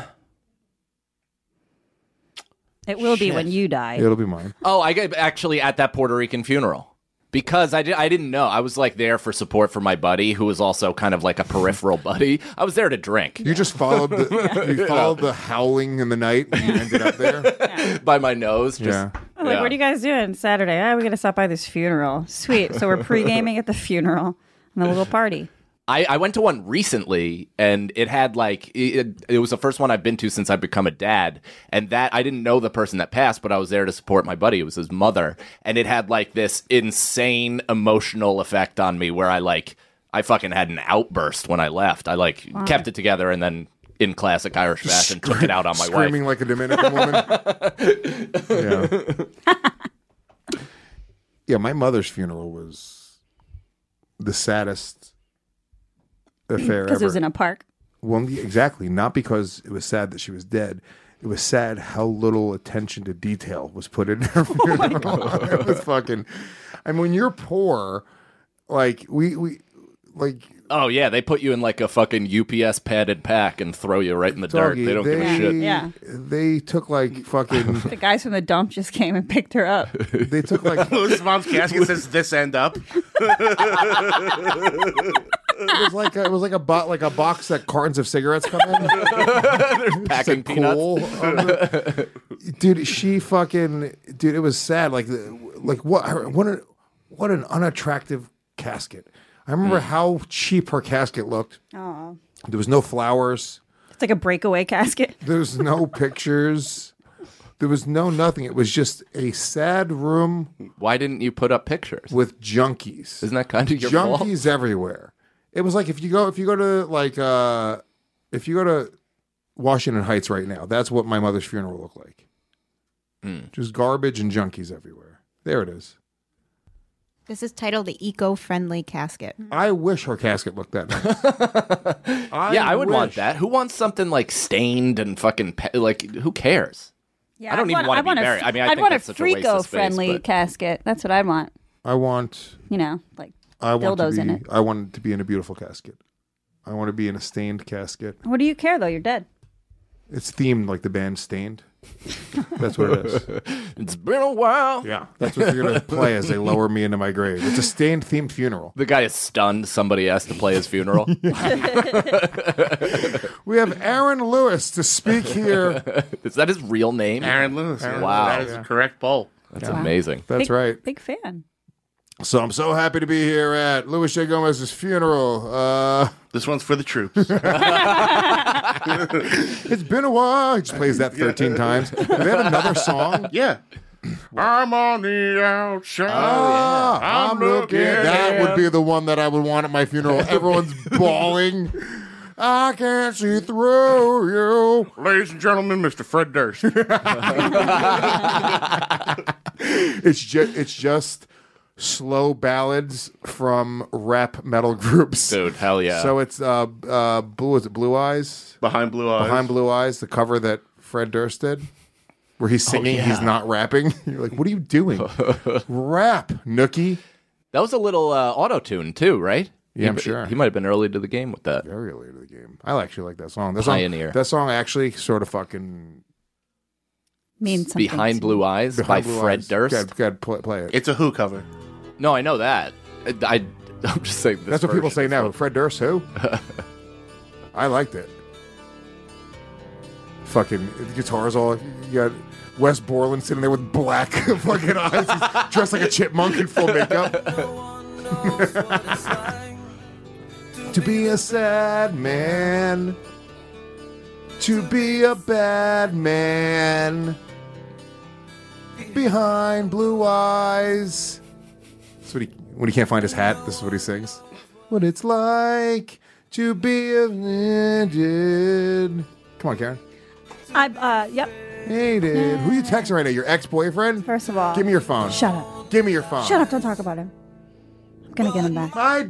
It will be Shit. when you die. It'll be mine. Oh, I got actually at that Puerto Rican funeral. Because I, did, I didn't know. I was like there for support for my buddy, who was also kind of like a peripheral buddy. I was there to drink. You just followed the you followed the howling in the night and you ended up there? By my nose. Just, Yeah. I'm like, yeah. what are you guys doing Saturday? Ah, we're going to stop by this funeral. Sweet. So we're pre-gaming at the funeral and a little party. I, I went to one recently, and it had like it, it was the first one I've been to since I've become a dad, and that I didn't know the person that passed, but I was there to support my buddy. It was his mother, and it had like this insane emotional effect on me where I like I fucking had an outburst when I left. I like kept it together, and then in classic Irish fashion took it out on my wife. Screaming like a Dominican woman. Yeah. Yeah, my mother's funeral was the saddest affair Because ever. it was in a park. Well, yeah, exactly. Not because it was sad that she was dead. It was sad how little attention to detail was put in her funeral. It was fucking. I mean, when you're poor, like we we like. Oh yeah, they put you in like a fucking U P S padded pack and throw you right in the Doggy, dirt. They don't give a they- shit. Yeah. They took like fucking. The guys from the dump just came and picked her up. They took like. Louis' mom's casket says this end up. It was like a, it was like a bo- like a box that cartons of cigarettes come in. Packing Just a coal peanuts. on the- dude, she fucking dude. It was sad. Like the- like what her- what a, what an unattractive casket. I remember how cheap her casket looked. Oh. There was no flowers. It's like a breakaway casket. There was no pictures. There was no nothing. It was just a sad room Why didn't you put up pictures? with junkies. Isn't that kind of your fault? Junkies everywhere. It was like if you go if you go to like uh if you go to Washington Heights right now, that's what my mother's funeral looked like. Mm. Just garbage and junkies everywhere. There it is. This is titled the Eco-Friendly Casket. I wish her casket looked that nice. I yeah, I would want wish. that. Who wants something like stained and fucking pe- like? Who cares? Yeah, I don't I'd even want- want to I'd be want a- buried. I mean, I I'd think want that's a such a waste of space, Frico-friendly but- casket. That's what I want. I want You know, like I want dildos to in be it. I want it to be in a beautiful casket. I want to be in a stained casket. What do you care though? You're dead. It's themed like the band Stained. That's what it is. It's been a while. Yeah, that's what you're going to play as they lower me into my grave. It's a Stained themed funeral. The guy is stunned. Somebody has to play his funeral. We have Aaron Lewis to speak here. Is that his real name? Aaron Lewis. Aaron wow. That is yeah. the correct poll. That's yeah. amazing. That's big, right. Big fan. So I'm so happy to be here at Louis J. Gomez's funeral. Uh, this one's for the troops. It's been a while. He just plays that thirteen times. Do they have another song? Yeah. I'm on the outside. Ah, I'm, I'm looking. looking. That would be the one that I would want at my funeral. Everyone's bawling. I can't see through you. Ladies and gentlemen, Mister Fred Durst. It's just, it's just slow ballads from rap metal groups. Dude, hell yeah. So it's uh uh blue is it Blue Eyes? Behind Blue Eyes. Behind Blue Eyes, the cover that Fred Durst did. Where he's singing, oh, yeah. he's not rapping. You're like, what are you doing? Rap, Nookie. That was a little uh, auto-tune too, right? Yeah, he, I'm sure. He might have been early to the game with that. Very early to the game. I actually like that song. That Pioneer. Song, that song actually sort of fucking... means something. Behind Blue Eyes Behind by Blue Fred Eyes. Durst. Go ahead, play, play it. It's a Who cover. No, I know that. I, I, I'm just saying this That's what people say now. Fun. Fred Durst, who? I liked it. Fucking the guitars all... You got Wes Borland sitting there with black fucking eyes. He's dressed like a chipmunk in full makeup. To be a sad man. To be a bad man. Behind blue eyes. That's what he, when he can't find his hat, this is what he sings. What it's like to be a legend. Come on, Karen. I, uh, yep. Hey, dude. Who are you texting right now? Your ex-boyfriend? First of all, give me your phone. Shut up. Give me your phone. Shut up. Don't talk about him. I'm going to get him back. My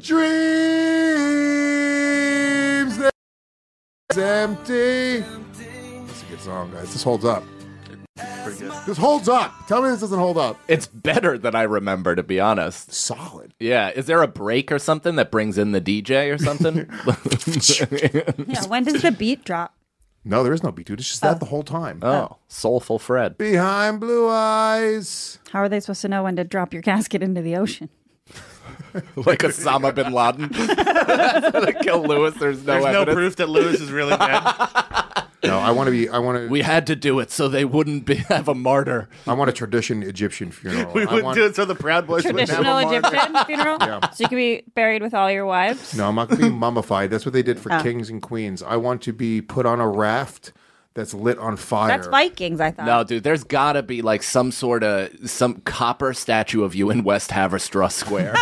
dreams, they're empty. That's a good song, guys. This holds up. Pretty good. This holds up. Tell me this doesn't hold up. It's better than I remember, to be honest. Solid. Yeah. Is there a break or something that brings in the D J or something? Yeah. When does the beat drop? No, there is no beat, dude. It's just Oh. that the whole time. Oh, soulful Fred. Behind blue eyes. How are they supposed to know when to drop your casket into the ocean? Like Osama bin Laden. To kill Lewis, there's no There's evidence. no proof that Lewis is really dead. No, I want to be. I want to. We had to do it so they wouldn't be, have a martyr. I want a tradition Egyptian funeral. We I would want, do it so the Proud Boys would Traditional have a martyr. Egyptian funeral? Yeah. So you can be buried with all your wives? No, I'm not going to be mummified. That's what they did for Oh. kings and queens. I want to be put on a raft that's lit on fire. That's Vikings, I thought. No, dude, there's got to be like some sort of some copper statue of you in West Haverstraw Square.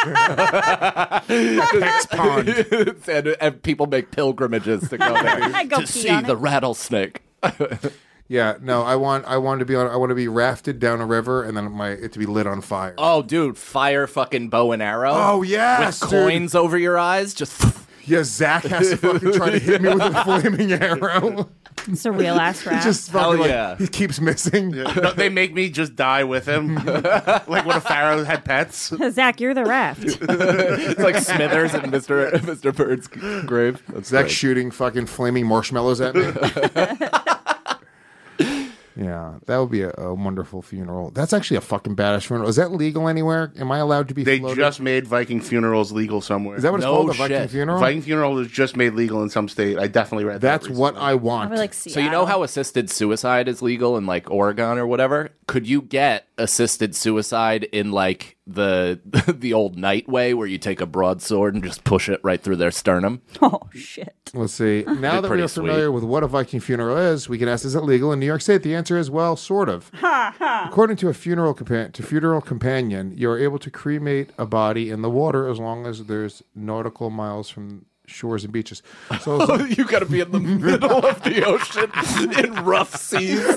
Hex pond. and, and people make pilgrimages to go there I go to pee see on the it. rattlesnake. Yeah, no, I want I want to be on I want to be rafted down a river and then my it to be lit on fire. Oh, dude, fire fucking bow and arrow. Oh, yes, with dude. coins over your eyes, just. Yeah, Zach has to fucking try to hit me with a flaming arrow. It's a real ass He rat. just Hell fucking like, yeah. he keeps missing. No, they make me just die with him. Like when a pharaoh had pets. Zach, you're the raft. It's like Smithers and Mister Mister Bird's grave. That's Zach great. shooting fucking flaming marshmallows at me. Yeah, that would be a, a wonderful funeral. That's actually a fucking badass funeral. Is that legal anywhere? Am I allowed to be They floated? just made Viking funerals legal somewhere. Is that what it's No called? A Viking shit. funeral? Viking funeral was just made legal in some state. I definitely read That's that. what recently. I want. Probably like So you know how assisted suicide is legal in like Oregon or whatever? Could you get assisted suicide in like the the old night way where you take a broadsword and just push it right through their sternum? Oh, shit. Let's see. Now that we pretty are familiar sweet. with what a Viking funeral is, we can ask: is it legal in New York State? The answer is well, sort of. According to a funeral compa- to funeral companion, you are able to cremate a body in the water as long as there's nautical miles from shores and beaches. So, You got to be in the middle of the ocean in rough seas.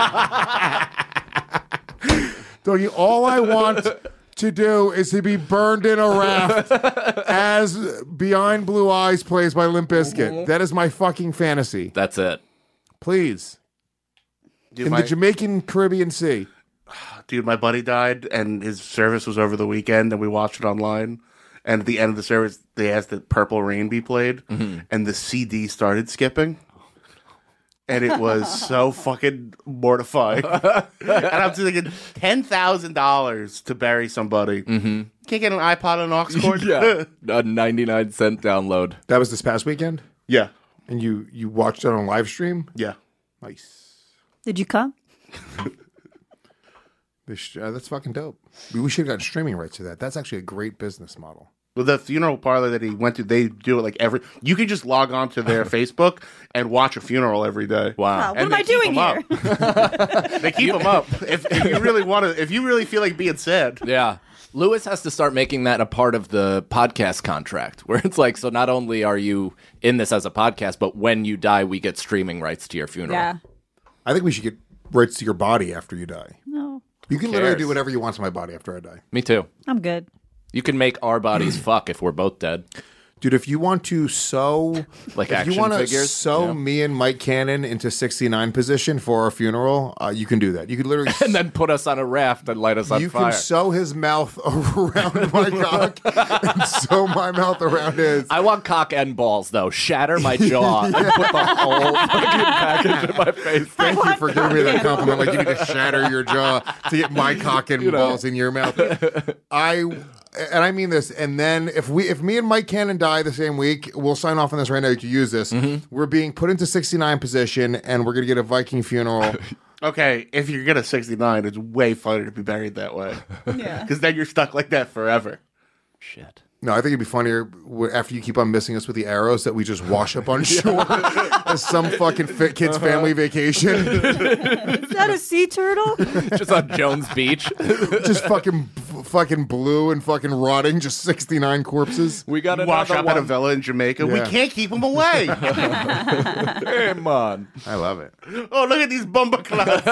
Doggy, all I want to do is to be burned in a raft as Behind Blue Eyes plays by Limp Bizkit. That is my fucking fantasy. That's it. Please. Dude, In my, the Jamaican Caribbean Sea. dude, my buddy died, and his service was over the weekend, and we watched it online. And at the end of the service, they asked that Purple Rain be played, and the C D started skipping. and it was so fucking mortifying. And I'm thinking ten thousand dollars to bury somebody. Mm-hmm. Can't get an iPod and aux cord. Yeah, a ninety-nine cent download. That was this past weekend? Yeah. And you, you watched it on live stream? Yeah. Nice. Did you come? They sh- uh, that's fucking dope. We, we should have gotten streaming rights to that. That's actually a great business model. Well, the funeral parlor that he went to, they do it like every. You can just log on to their Facebook and watch a funeral every day. Wow. Wow, what And am I they keep doing 'em here? up. They keep them up. If, if you really want to, if you really feel like being sad. Yeah. Lewis has to start making that a part of the podcast contract, where it's like, so not only are you in this as a podcast, but when you die, we get streaming rights to your funeral. Yeah. I think we should get rights to your body after you die. No, You can literally do whatever you want to my body after I die. Me too. I'm good. You can make our bodies fuck if we're both dead. Dude, if you want to sew, Like if action you want to figures? sew Yeah. me and Mike Cannon into sixty-nine position for our funeral, uh, you can do that. You could literally And then put us on a raft and light us on you fire. can sew his mouth around my cock and sew my mouth around his. I want cock and balls, though. Shatter my jaw and put the whole fucking package in my face. Thank you for giving me that compliment. Like you need to shatter your jaw to get my cock and You know. balls in your mouth. I and I mean this. And then if we, if me and Mike Cannon die the same week, we'll sign off on this right now. You can use this. Mm-hmm. We're being put into sixty-nine position, and we're gonna get a Viking funeral. Okay, if you're gonna sixty-nine, it's way funner to be buried that way. Yeah. Because then you're stuck like that forever. Shit. No, I think it'd be funnier w- after you keep on missing us with the arrows that we just wash up on shore as some fucking fit kid's family vacation. Is that a sea turtle? Just on Jones Beach. Just fucking fucking blue and fucking rotting, just sixty-nine corpses. We got You wash another up at a one. villa in Jamaica. We Yeah. can't keep them away. Come on. I love it. Oh, look at these bumper clouds.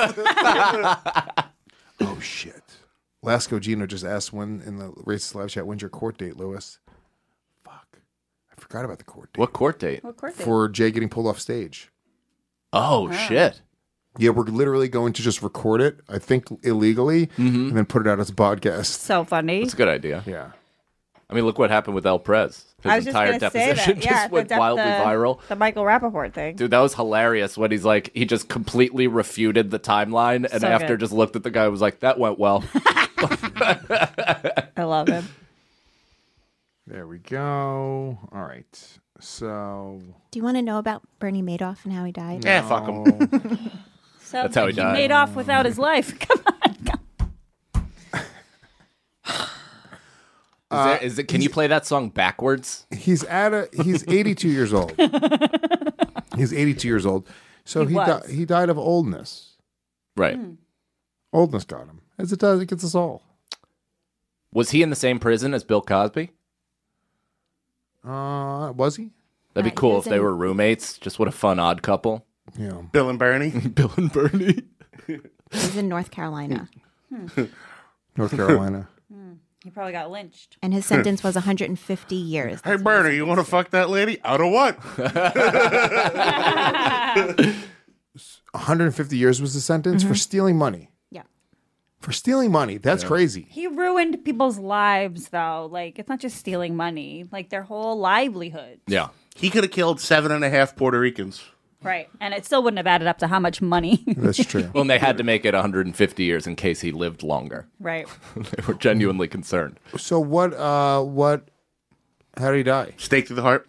Oh shit. Lasco Gino just asked when in the racist live chat, when's your court date, Lewis? Fuck. I forgot about the court date. What court date? What court date? For Jay getting pulled off stage. Oh, shit. Yeah, we're literally going to just record it, I think illegally, and then put it out as a podcast. So funny. That's a good idea. Yeah. I mean, look what happened with El Prez. His I was just entire gonna say deposition that. Yeah, just went the, dep- wildly the, viral. The Michael Rappaport thing. Dude, that was hilarious when he's like, he just completely refuted the timeline, and So after good. just looked at the guy and was like, that went well. I love him. There we go. All right. So. Do you want to know about Bernie Madoff and how he died? Yeah, fuck him. So That's how he died. made off without his life. Come on. Is there, is it? Can you play that song backwards? He's at a he's eighty-two years old. He's eighty-two years old. So He he was. di- he died of oldness. Right. Oldness got him. As it does, it gets us all. Was he in the same prison as Bill Cosby? Uh, was he? That'd be Uh, he cool was if they in- were roommates. Just what a fun odd couple. Yeah. Bill and Bernie. Bill and Bernie. He was in North Carolina, North Carolina. He probably got lynched. and his sentence was one hundred fifty years. Hey, Bernie, you want to fuck that lady? Out of what? one hundred fifty years was the sentence for stealing money. Yeah. For stealing money. That's crazy. He ruined people's lives, though. Like, it's not just stealing money, like their whole livelihood. Yeah. He could have killed seven and a half Puerto Ricans. Right. And it still wouldn't have added up to how much money. That's true. Well, and they had to make it one hundred fifty years in case he lived longer. Right. They were genuinely concerned. So what? Uh, what? How did he die? Stake through the heart.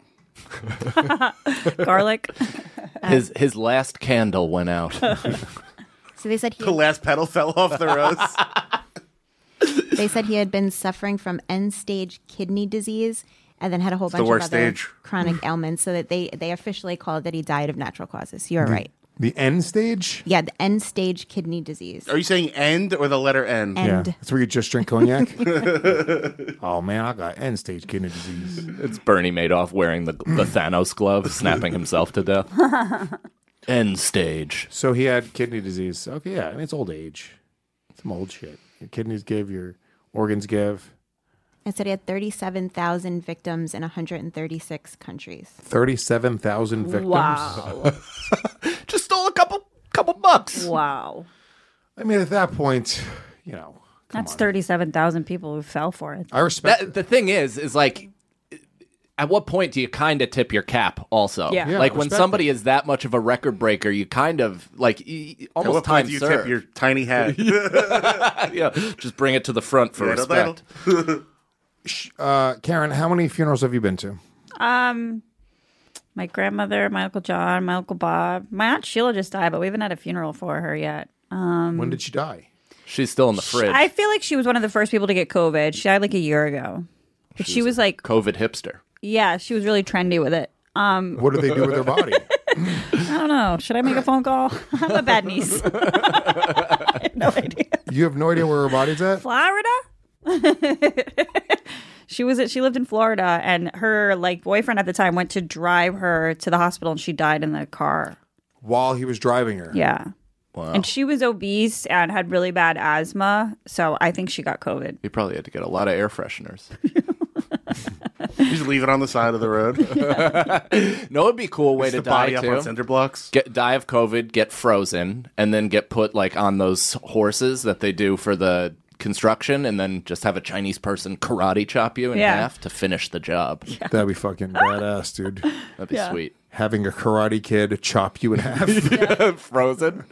Garlic. His his last candle went out. So they said he The last petal fell off the rose. they said he had been suffering from end stage kidney disease, and then had a whole the bunch of worst other stage. chronic ailments. So that they they officially called that he died of natural causes. You're right. The end stage? Yeah, the end stage kidney disease. Are you saying end or the letter N? End. Yeah. That's where you just drink cognac? Oh, man, I got end stage kidney disease. It's Bernie Madoff wearing the the Thanos glove, snapping himself to death. End stage. So he had kidney disease. Okay, yeah. I mean, it's old age. Some old shit. Your kidneys give, your organs give. It said he had thirty-seven thousand victims in one hundred thirty-six countries. thirty-seven thousand victims. Wow. Just stole a couple couple bucks. Wow. I mean, at that point, you know. That's thirty-seven thousand people who fell for it. I respect That, the thing is, is like, at what point do you kind of tip your cap also? Yeah. Yeah, like when respect somebody it. is that much of a record breaker, you kind of like y- y- At almost what time point do you served. tip your tiny head? yeah, just bring it to the front for Little, respect. little. Uh, Karen, how many funerals have you been to? Um, my grandmother, my Uncle John, my Uncle Bob. My Aunt Sheila just died, but we haven't had a funeral for her yet. Um, When did she die? She's still in the fridge. I feel like she was one of the first people to get COVID. She died like a year ago. But she was like, COVID hipster. yeah, she was really trendy with it. Um, What do they do with their body? I don't know. Should I make a phone call? I'm a bad niece. I have no idea. You have no idea where her body's at? Florida? She was at, she lived in Florida, and her like boyfriend at the time went to drive her to the hospital, and she died in the car. While he was driving her. Yeah. Wow. And she was obese and had really bad asthma, so I think she got COVID. He probably had to get a lot of air fresheners. You just leave it on the side of the road. No, it'd be a cool way Just to the die body up too. on cinder blocks. Get die of COVID, get frozen, and then get put like on those horses that they do for the construction, and then just have a Chinese person karate chop you in Yeah. half to finish the job. That'd be fucking badass, dude. That'd be Yeah. sweet. Having a karate kid chop you in half. Frozen.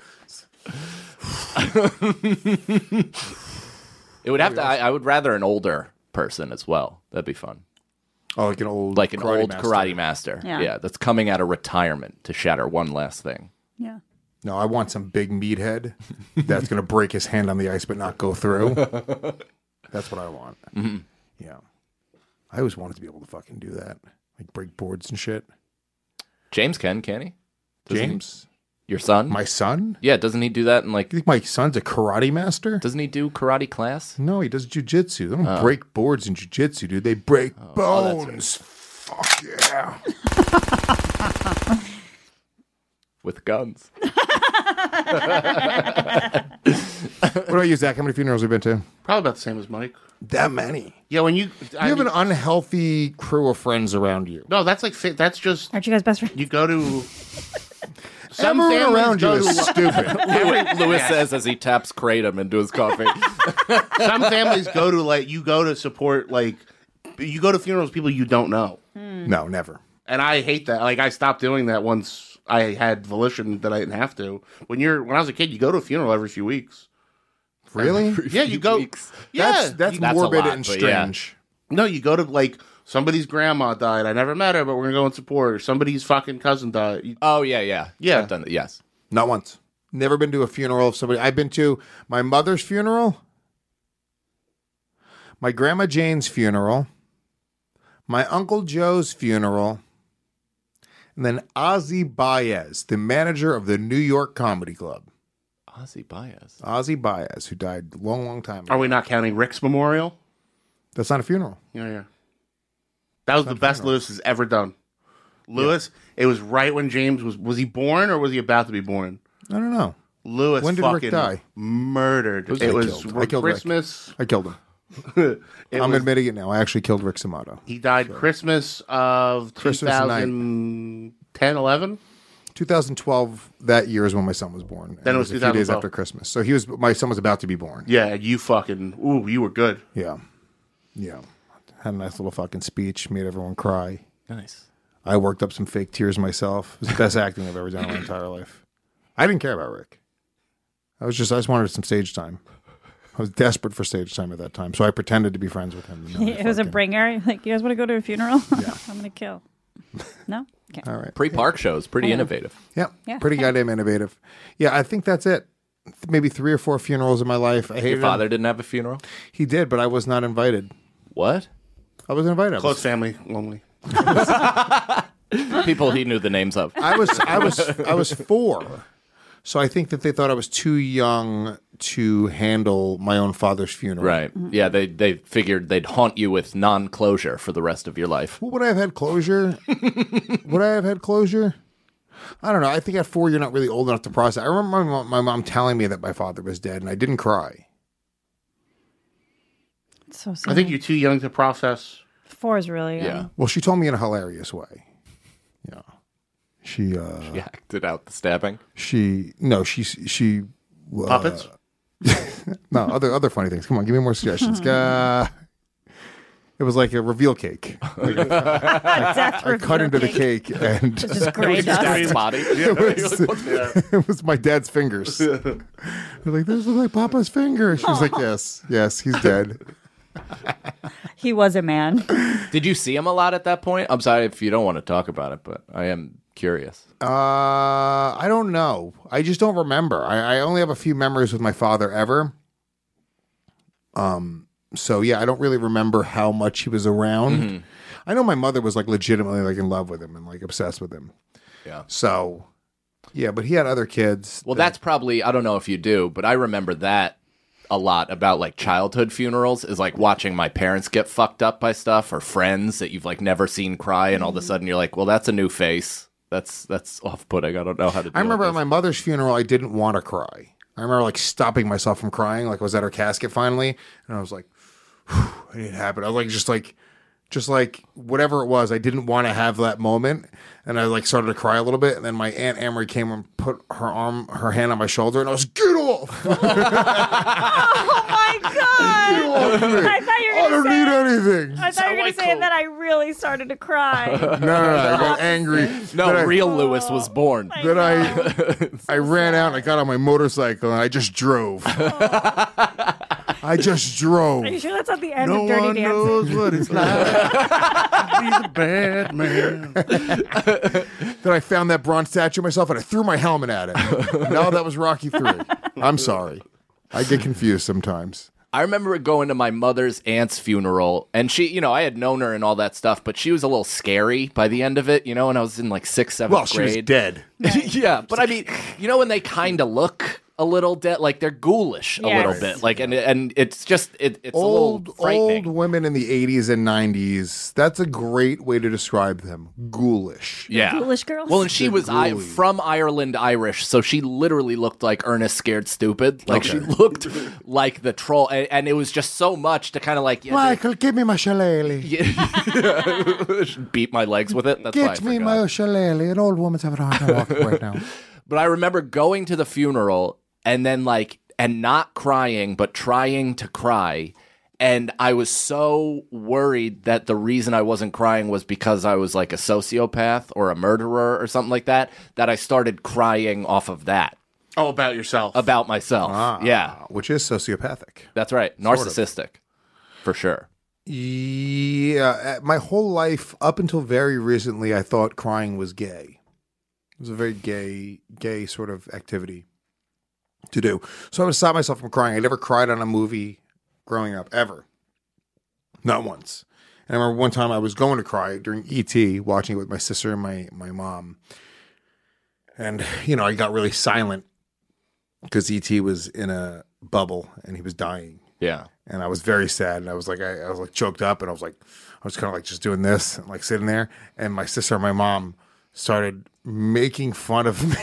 It would have to. I, I would rather an older person as well. That'd be fun. Oh, like an old Like an karate old master. karate master. Yeah. Yeah, that's coming out of retirement to shatter one last thing. Yeah. No, I want some big meathead that's going to break his hand on the ice but not go through. That's what I want. Mm-hmm. Yeah. I always wanted to be able to fucking do that. Like break boards and shit. James can, can he? Doesn't he? James? Your son? My son? Yeah, doesn't he do that in like You think my son's a karate master? doesn't he do karate class? No, he does jujitsu. They don't Oh. break boards in jujitsu, dude. They break oh, that's bones. Fuck yeah. With guns. What about you, Zach? How many funerals have you been to? Probably about the same as Mike. That many. Yeah, when you, You I have mean- an unhealthy crew of friends around you. no, that's like fit. That's just Aren't you guys best friends? you go to. Some Everyone families around you go is to- stupid. Lewis says as he taps kratom into his coffee. Some families go to like you go to support like you go to funerals of people you don't know, No, never. and I hate that. Like I stopped doing that once I had volition that I didn't have to. When you're when I was a kid, you go to a funeral every few weeks. Really? Yeah, you go. Yeah, That's that's You- That's a morbid lot, and but yeah. strange. no, you go to like somebody's grandma died. I never met her, but we're gonna go and support her. Somebody's fucking cousin died. You- Oh yeah, yeah, Yeah. I've done that. Yes. Not once. Never been to a funeral of somebody. I've been to my mother's funeral, my grandma Jane's funeral, my Uncle Joe's funeral, and then Ozzy Baez, the manager of the New York Comedy Club. Ozzy Baez. Ozzy Baez, who died a long, long time ago. Are we not counting Rick's memorial? That's not a funeral. Yeah, yeah. That was the best Lewis has ever done. Lewis, it was right when James was was he born or was he about to be born? I don't know. Lewis When did Rick fucking die? murdered. was It I was killed. I killed Rick. Christmas. I killed him. It I'm was- admitting it now. I actually killed Rick Samato. He died Christmas of Christmas night. twenty ten, eleven. twenty twelve, that year is when my son was born. Then And it was a few days twenty twelve. after Christmas. So he was, my son was about to be born. Yeah, you fucking, ooh, you were good. Yeah. Yeah. Had a nice little fucking speech, made everyone cry. Nice. I worked up some fake tears myself. It was the best acting I've ever done in my entire life. I didn't care about Rick. I was just, I just wanted some stage time. I was desperate for stage time at that time. So I pretended to be friends with him. And then I It was a fucking- bringer. Like, you guys want to go to a funeral? Yeah. I'm going to kill. No? Okay. All right. Pre-park shows, pretty Yeah. innovative. Yeah. Yeah. Pretty goddamn innovative. Yeah, I think that's it. Maybe three or four funerals in my life. I hated Your father him. didn't have a funeral? He did, but I was not invited. What? I wasn't invited. I Close was, family only. People he knew the names of. I was I was I was four. So I think that they thought I was too young to handle my own father's funeral. Right. Yeah, they they figured they'd haunt you with non-closure for the rest of your life. Well, would I have had closure? Would I have had closure? I don't know. I think at four, you're not really old enough to process. I remember my mom, my mom telling me that my father was dead, and I didn't cry. It's so I sad. think you're too young to process. Four is really young. Yeah. Well, she told me in a hilarious way. Yeah. She, uh, She acted out the stabbing. she, no, she, she, uh, Puppets? no, other, other funny things. Come on, give me more suggestions. uh, It was like a reveal cake. Like a, Death I cut reveal into the cake. cake and It's just gray dust. Dad's body. it, was, it was my dad's fingers. They're like, this looks like Papa's fingers. She was like, yes, yes, he's dead. He was a man. Did you see him a lot at that point? I'm sorry if you don't want to talk about it, but I am curious. Uh, I don't know. I just don't remember. I, I only have a few memories with my father ever. Um. So yeah, I don't really remember how much he was around. Mm-hmm. I know my mother was like legitimately like in love with him and like obsessed with him. Yeah. So yeah, but he had other kids. Well, that- that's probably, I don't know if you do, but I remember that a lot about like childhood funerals is like watching my parents get fucked up by stuff or friends that you've like never seen cry, and all of a sudden you're like, well, that's a new face. That's that's off-putting. I don't know how to do I remember with at my mother's funeral, I didn't want to cry. I remember like stopping myself from crying. Like I was at her casket finally, and I was like, it didn't happen. I was like, just like, just like whatever it was. I didn't want to have that moment, and I like started to cry a little bit. And then my Aunt Amory came and put her arm, her hand on my shoulder, and I was get off. Oh my god! I thought you were I gonna don't say. need anything. I thought you were gonna say that I really started to cry. No, no, no. I got angry. No, Then I- real Lewis was born. I Then I, I ran out and I got on my motorcycle and I just drove. I just drove. Are you sure that's not the end No of Dirty one Dancing? knows what it's like. He's a bad man. Then I found that bronze statue of myself and I threw my helmet at it. No, that was Rocky three. I'm sorry. I get confused sometimes. I remember going to my mother's aunt's funeral, and she, you know, I had known her and all that stuff, but she was a little scary by the end of it, you know, and I was in like sixth, seventh Well, she grade. was dead. Yeah, but I mean, you know, when they kind of look a little dead, like they're ghoulish a Yes. little bit, like, and and it's just it, it's Old, a little frightening. old women in the eighties and nineties, that's a great way to describe them. Ghoulish. Yeah. Ghoulish girls? Well, and she They're was I, ghouly. from Ireland Irish, so she literally looked like Ernest Scared Stupid. Like, she Okay. looked like the troll, and, and it was just so much to kind of like, yeah, Michael, give me my shillelagh. yeah, beat my legs with it. That's why I Get me forgot. my shillelagh. An old woman's having a hard time walking right now. But I remember going to the funeral and then like, and not crying, but trying to cry. And I was so worried that the reason I wasn't crying was because I was like a sociopath or a murderer or something like that, that I started crying off of that Oh, about yourself. about myself. Ah, Yeah, Which is sociopathic. that's right. Sort of. Narcissistic, for sure. Yeah, uh, my whole life up until very recently, I thought crying was gay. It was a very gay, gay sort of activity to do. So I would stop myself from crying. I never cried on a movie growing up, ever. Not once. And I remember one time I was going to cry during E T, watching it with my sister and my, my mom. And, you know, I got really silent because E T was in a bubble and he was dying. Yeah. And I was very sad, and I was like, I, I was like choked up, and I was like, I was kind of like just doing this, and like sitting there, and my sister and my mom started making fun of me.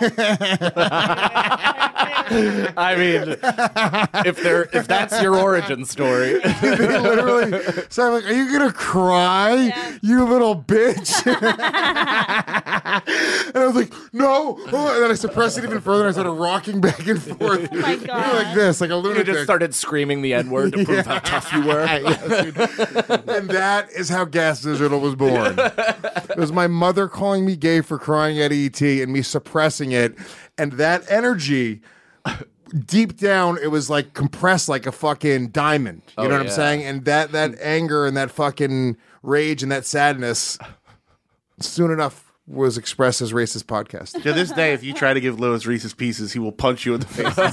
I mean, if they're if that's your origin story, They literally, so I'm like, are you gonna cry, Yeah. you little bitch? And I was like, no. Oh, and then I suppressed it even further, and I started rocking back and forth. Oh my God. Like this, like a you lunatic. just started screaming the N word to prove how tough you were. And that is how Gas Digital was born. It was my mother calling me gay for crying at E T and me suppressing it. And that energy, deep down, it was like compressed like a fucking diamond. You Oh, know what yeah. I'm saying? And that that anger and that fucking rage and that sadness, soon enough, was expressed as Racist Podcast. To this day, if you try to give Lewis Reese's Pieces, he will punch you in the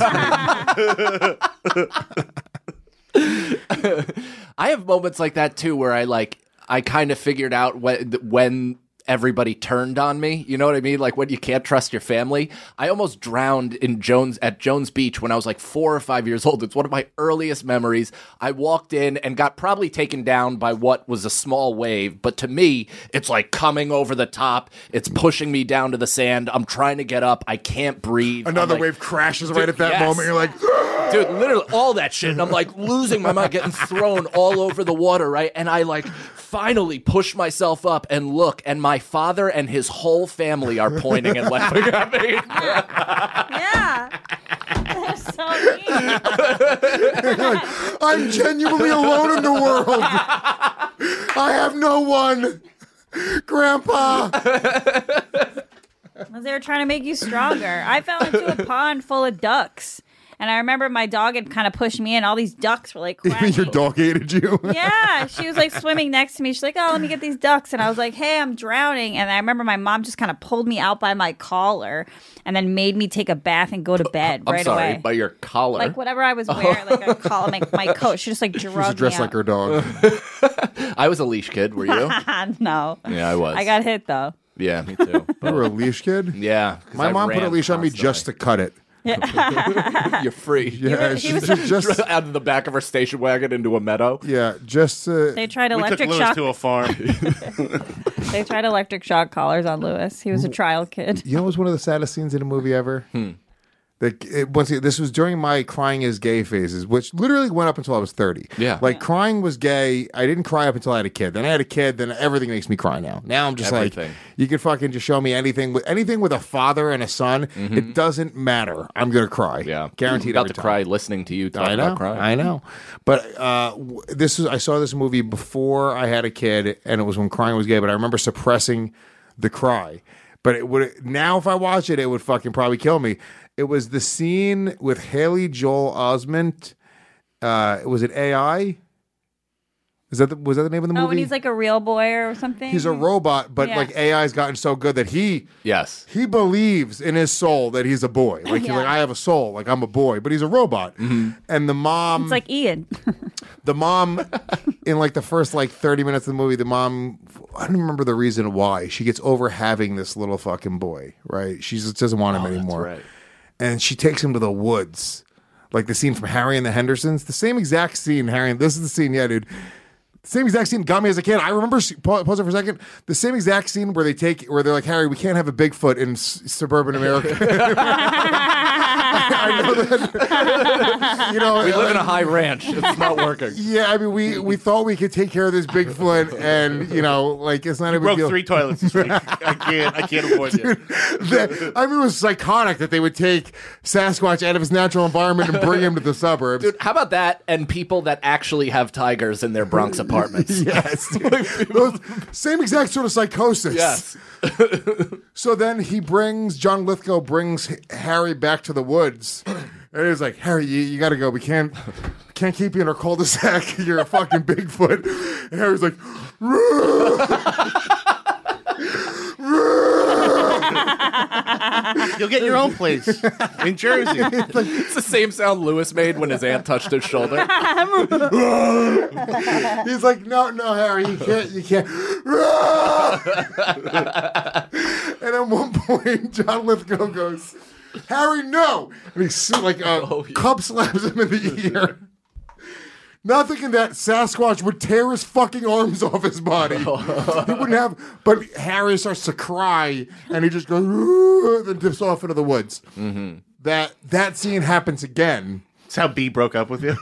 face. I have moments like that too, where I like I kind of figured out when when everybody turned on me. You know what I mean? Like when you can't trust your family. I almost drowned in Jones at Jones Beach when I was like four or five years old. It's one of my earliest memories. I walked in and got probably taken down by what was a small wave, but to me, it's like coming over the top. It's pushing me down to the sand. I'm trying to get up. I can't breathe. I'm Another like- wave crashes right Dude, at that yes. moment. You're like, Dude, literally all that shit. And I'm like losing my mind, getting thrown all over the water, right? And I like finally push myself up and look, and my father and his whole family are pointing and laughing at me. Yeah. They're so I'm genuinely alone in the world. I have no one. Grandpa. Because they were trying to make you stronger. I fell into a pond full of ducks. And I remember my dog had kind of pushed me in. All these ducks were like You mean your dog hated you? Yeah, she was like swimming next to me. She's like, oh, let me get these ducks. And I was like, hey, I'm drowning. And I remember my mom just kind of pulled me out by my collar and then made me take a bath and go to bed I'm right sorry, away. by your collar. Like whatever I was wearing, like a collar, my, my coat. She just like She was drugged dressed me like her dog. I was a leash kid. Were you? No. Yeah, I was. I got hit though. Yeah, me too. You were a leash kid? Yeah. 'cause My I mom put a ran leash on me constantly. just to cut it. You're free. Yeah, she just, just out of the back of her station wagon into a meadow. yeah, just to, They tried We took electric Lewis shock. to a farm. They tried electric shock collars on Lewis. He was a trial kid. You know, it was one of the saddest scenes in a movie ever. Hmm. That it, once this was during my crying is gay phases, which literally went up until I was thirty. Yeah. like crying was gay. I didn't cry up until I had a kid. Then I had a kid. Then everything makes me cry now. Now I'm just like, Everything. you could fucking just show me anything with anything with a father and a son. It doesn't matter. I'm gonna cry. Mm-hmm. Yeah. guaranteed. About every to time. cry listening to you talk I know, about crying. I know. But uh, w- this is I saw this movie before I had a kid, and it was when crying was gay. But I remember suppressing the cry. But it would now, if I watch it, it would fucking probably kill me. It was the scene with Haley Joel Osment. Uh, was it A I? Is that the, was that the name of the movie? Oh, when he's like a real boy or something. He's a robot, but Yeah. like A I's gotten so good that he Yes. he believes in his soul that he's a boy. Like he's Yeah. like, I have a soul, like I'm a boy, but he's a robot. And the mom, It's like Ian. the mom, in like the first like thirty minutes of the movie, the mom, I don't remember the reason why she gets over having this little fucking boy. Right? She just doesn't want him anymore. right. And she takes him to the woods, like the scene from Harry and the Hendersons. The same exact scene, Harry. And this is the scene, yeah, dude. Same exact scene got me as a kid. I remember, pause, pause it for a second. The same exact scene where they take, where they're like, Harry, we can't have a Bigfoot in s- suburban America. I know that. You know, We live in a high ranch. It's not working. yeah, I mean, we we thought we could take care of this Bigfoot, and you know, like it's not a big Broke deal. three toilets this week. I can't. I can't avoid it. That- I mean, it was psychotic that they would take Sasquatch out of his natural environment and bring him to the suburbs. Dude, how about that and people that actually have tigers in their Bronx apartments? Yes, Those, same exact sort of psychosis. Yes. So then he brings John Lithgow brings Harry back to the woods, and he's like, "Harry, you, you got to go. We can't can't keep you in our cul-de-sac. You're a fucking Bigfoot." And Harry's like, You'll get your own place in Jersey. It's the same sound Lewis made when his aunt touched his shoulder. he's like, "No, no, Harry, you can't, you can't." And at one point, John Lithgow goes, "Harry, no!" And he's like, uh, Oh, yeah. cup slaps him in the ear. Not thinking that Sasquatch would tear his fucking arms off his body. He wouldn't have, but Harry starts to cry, and he just goes, "Ooh," then dips off into the woods. Mm-hmm. That that scene happens again. That's how B broke up with you.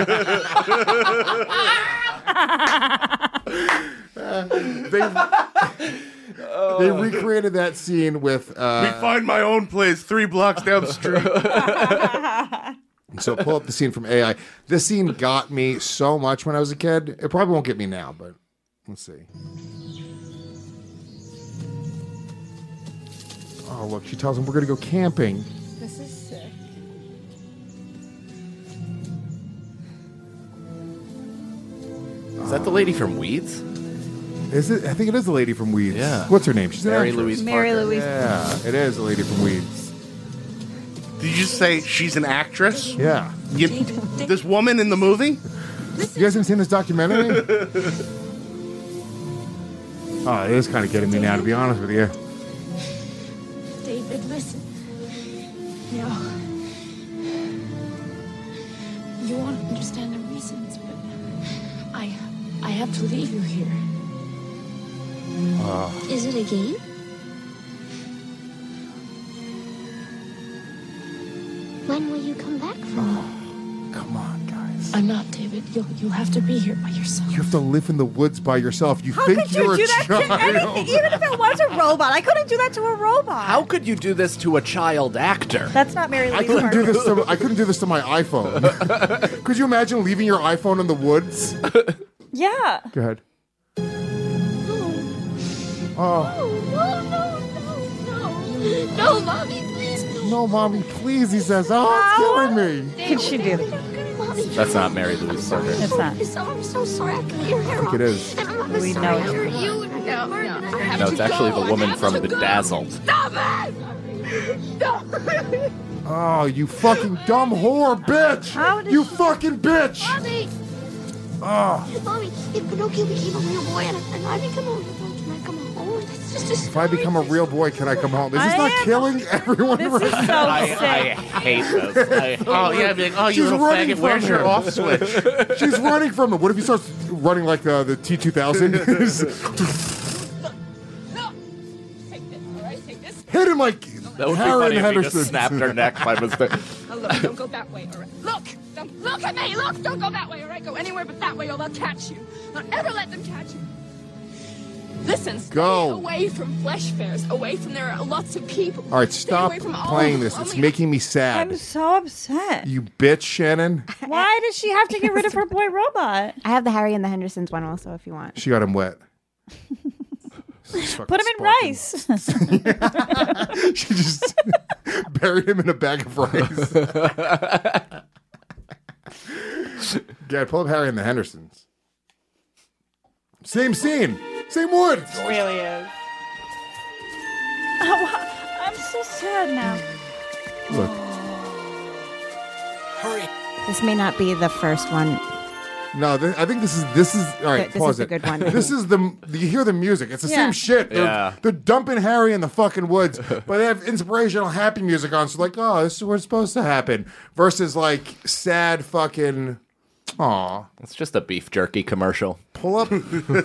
They they recreated that scene with. Uh, We find my own place three blocks down the street. So pull up the scene from A I. This scene got me so much when I was a kid. It probably won't get me now, but let's see. Oh, look, she tells him we're going to go camping. This is sick. Is that the lady from Weeds? Is it? I think it is the lady from Weeds. Yeah. What's her name? She's an Mary actress. Louise Mary Parker. Louise. Yeah, it is the lady from Weeds. Did you just say she's an actress? Yeah. You, this woman in the movie? You guys haven't seen this documentary? Oh, it is kind of getting me now, to be honest with you. David, listen. No. You won't understand the reasons, but I I have to leave you here. Uh, Is it a game? When will you come back from? come on, guys. woods. I'm not, David. You'll you'll have to be here by yourself. You have to live in the woods by yourself. You How think could you you're do a that child. to anything? Even if it was a robot, I couldn't do that to a robot. How could you do this to a child actor? That's not Mary I Louise couldn't do Parker. this to I couldn't do this to my iPhone. Could you imagine leaving your iPhone in the woods? Yeah. Go ahead. Oh. No, no, no, no. No, Mommy, please. No, No, mommy, please, he says. Oh, it's killing me. Could she do that? That's not Mary Louise Parker. It's not. I'm so, I'm so sorry. I cut your hair I think off. it is. And I'm not We sorry know. I hurt you. No, no. I have No, to it's actually go. the woman I have from to go. Bedazzled. Stop it! No. Oh, you fucking dumb whore, bitch! How did You she- fucking bitch! Mommy, Oh. Mommy, if Pinocchio became a real boy and, and I become a real boy, can I come home? That's just a If I become a real boy, can I come home? Is this I not am- killing everyone This around? is so I, sick. I hate this. I hate Oh, yeah, be like, oh, you She's little running faggot, where's from your him. off switch? She's running from him. What if he starts running like the, the T two thousand? No. Take this, all right? Take this. Hit him like That would be Harry funny and if he just Henderson. snapped her neck by mistake. Oh, look, don't go that way, all right? Look, don't look at me. Look, don't go that way, all right? Go anywhere but that way, or they'll catch you. Don't ever let them catch you. Listen, stay Go. away from flesh fairs, away from there are lots of people. All right, Stay stop away from all playing of this. them. It's Oh my making me I'm sad. so upset. You bitch, Shannon. Why does she have to get rid of her boy robot? I have the Harry and the Hendersons one also if you want. She got him wet. Put him in rice. She just buried him in a bag of rice. Yeah, pull up Harry and the Hendersons. Same scene. Same woods. It really is. Oh, I'm so sad now. Look. This may not be the first one. No, th- I think this is this is all right. Th- this pause is a it. good one. This is the you hear the music. It's the Yeah. same shit. They're, Yeah. they're dumping Harry in the fucking woods, but they have inspirational, happy music on. So like, oh, this is what's supposed to happen. Versus like sad fucking. Aw, It's just a beef jerky commercial. pull up.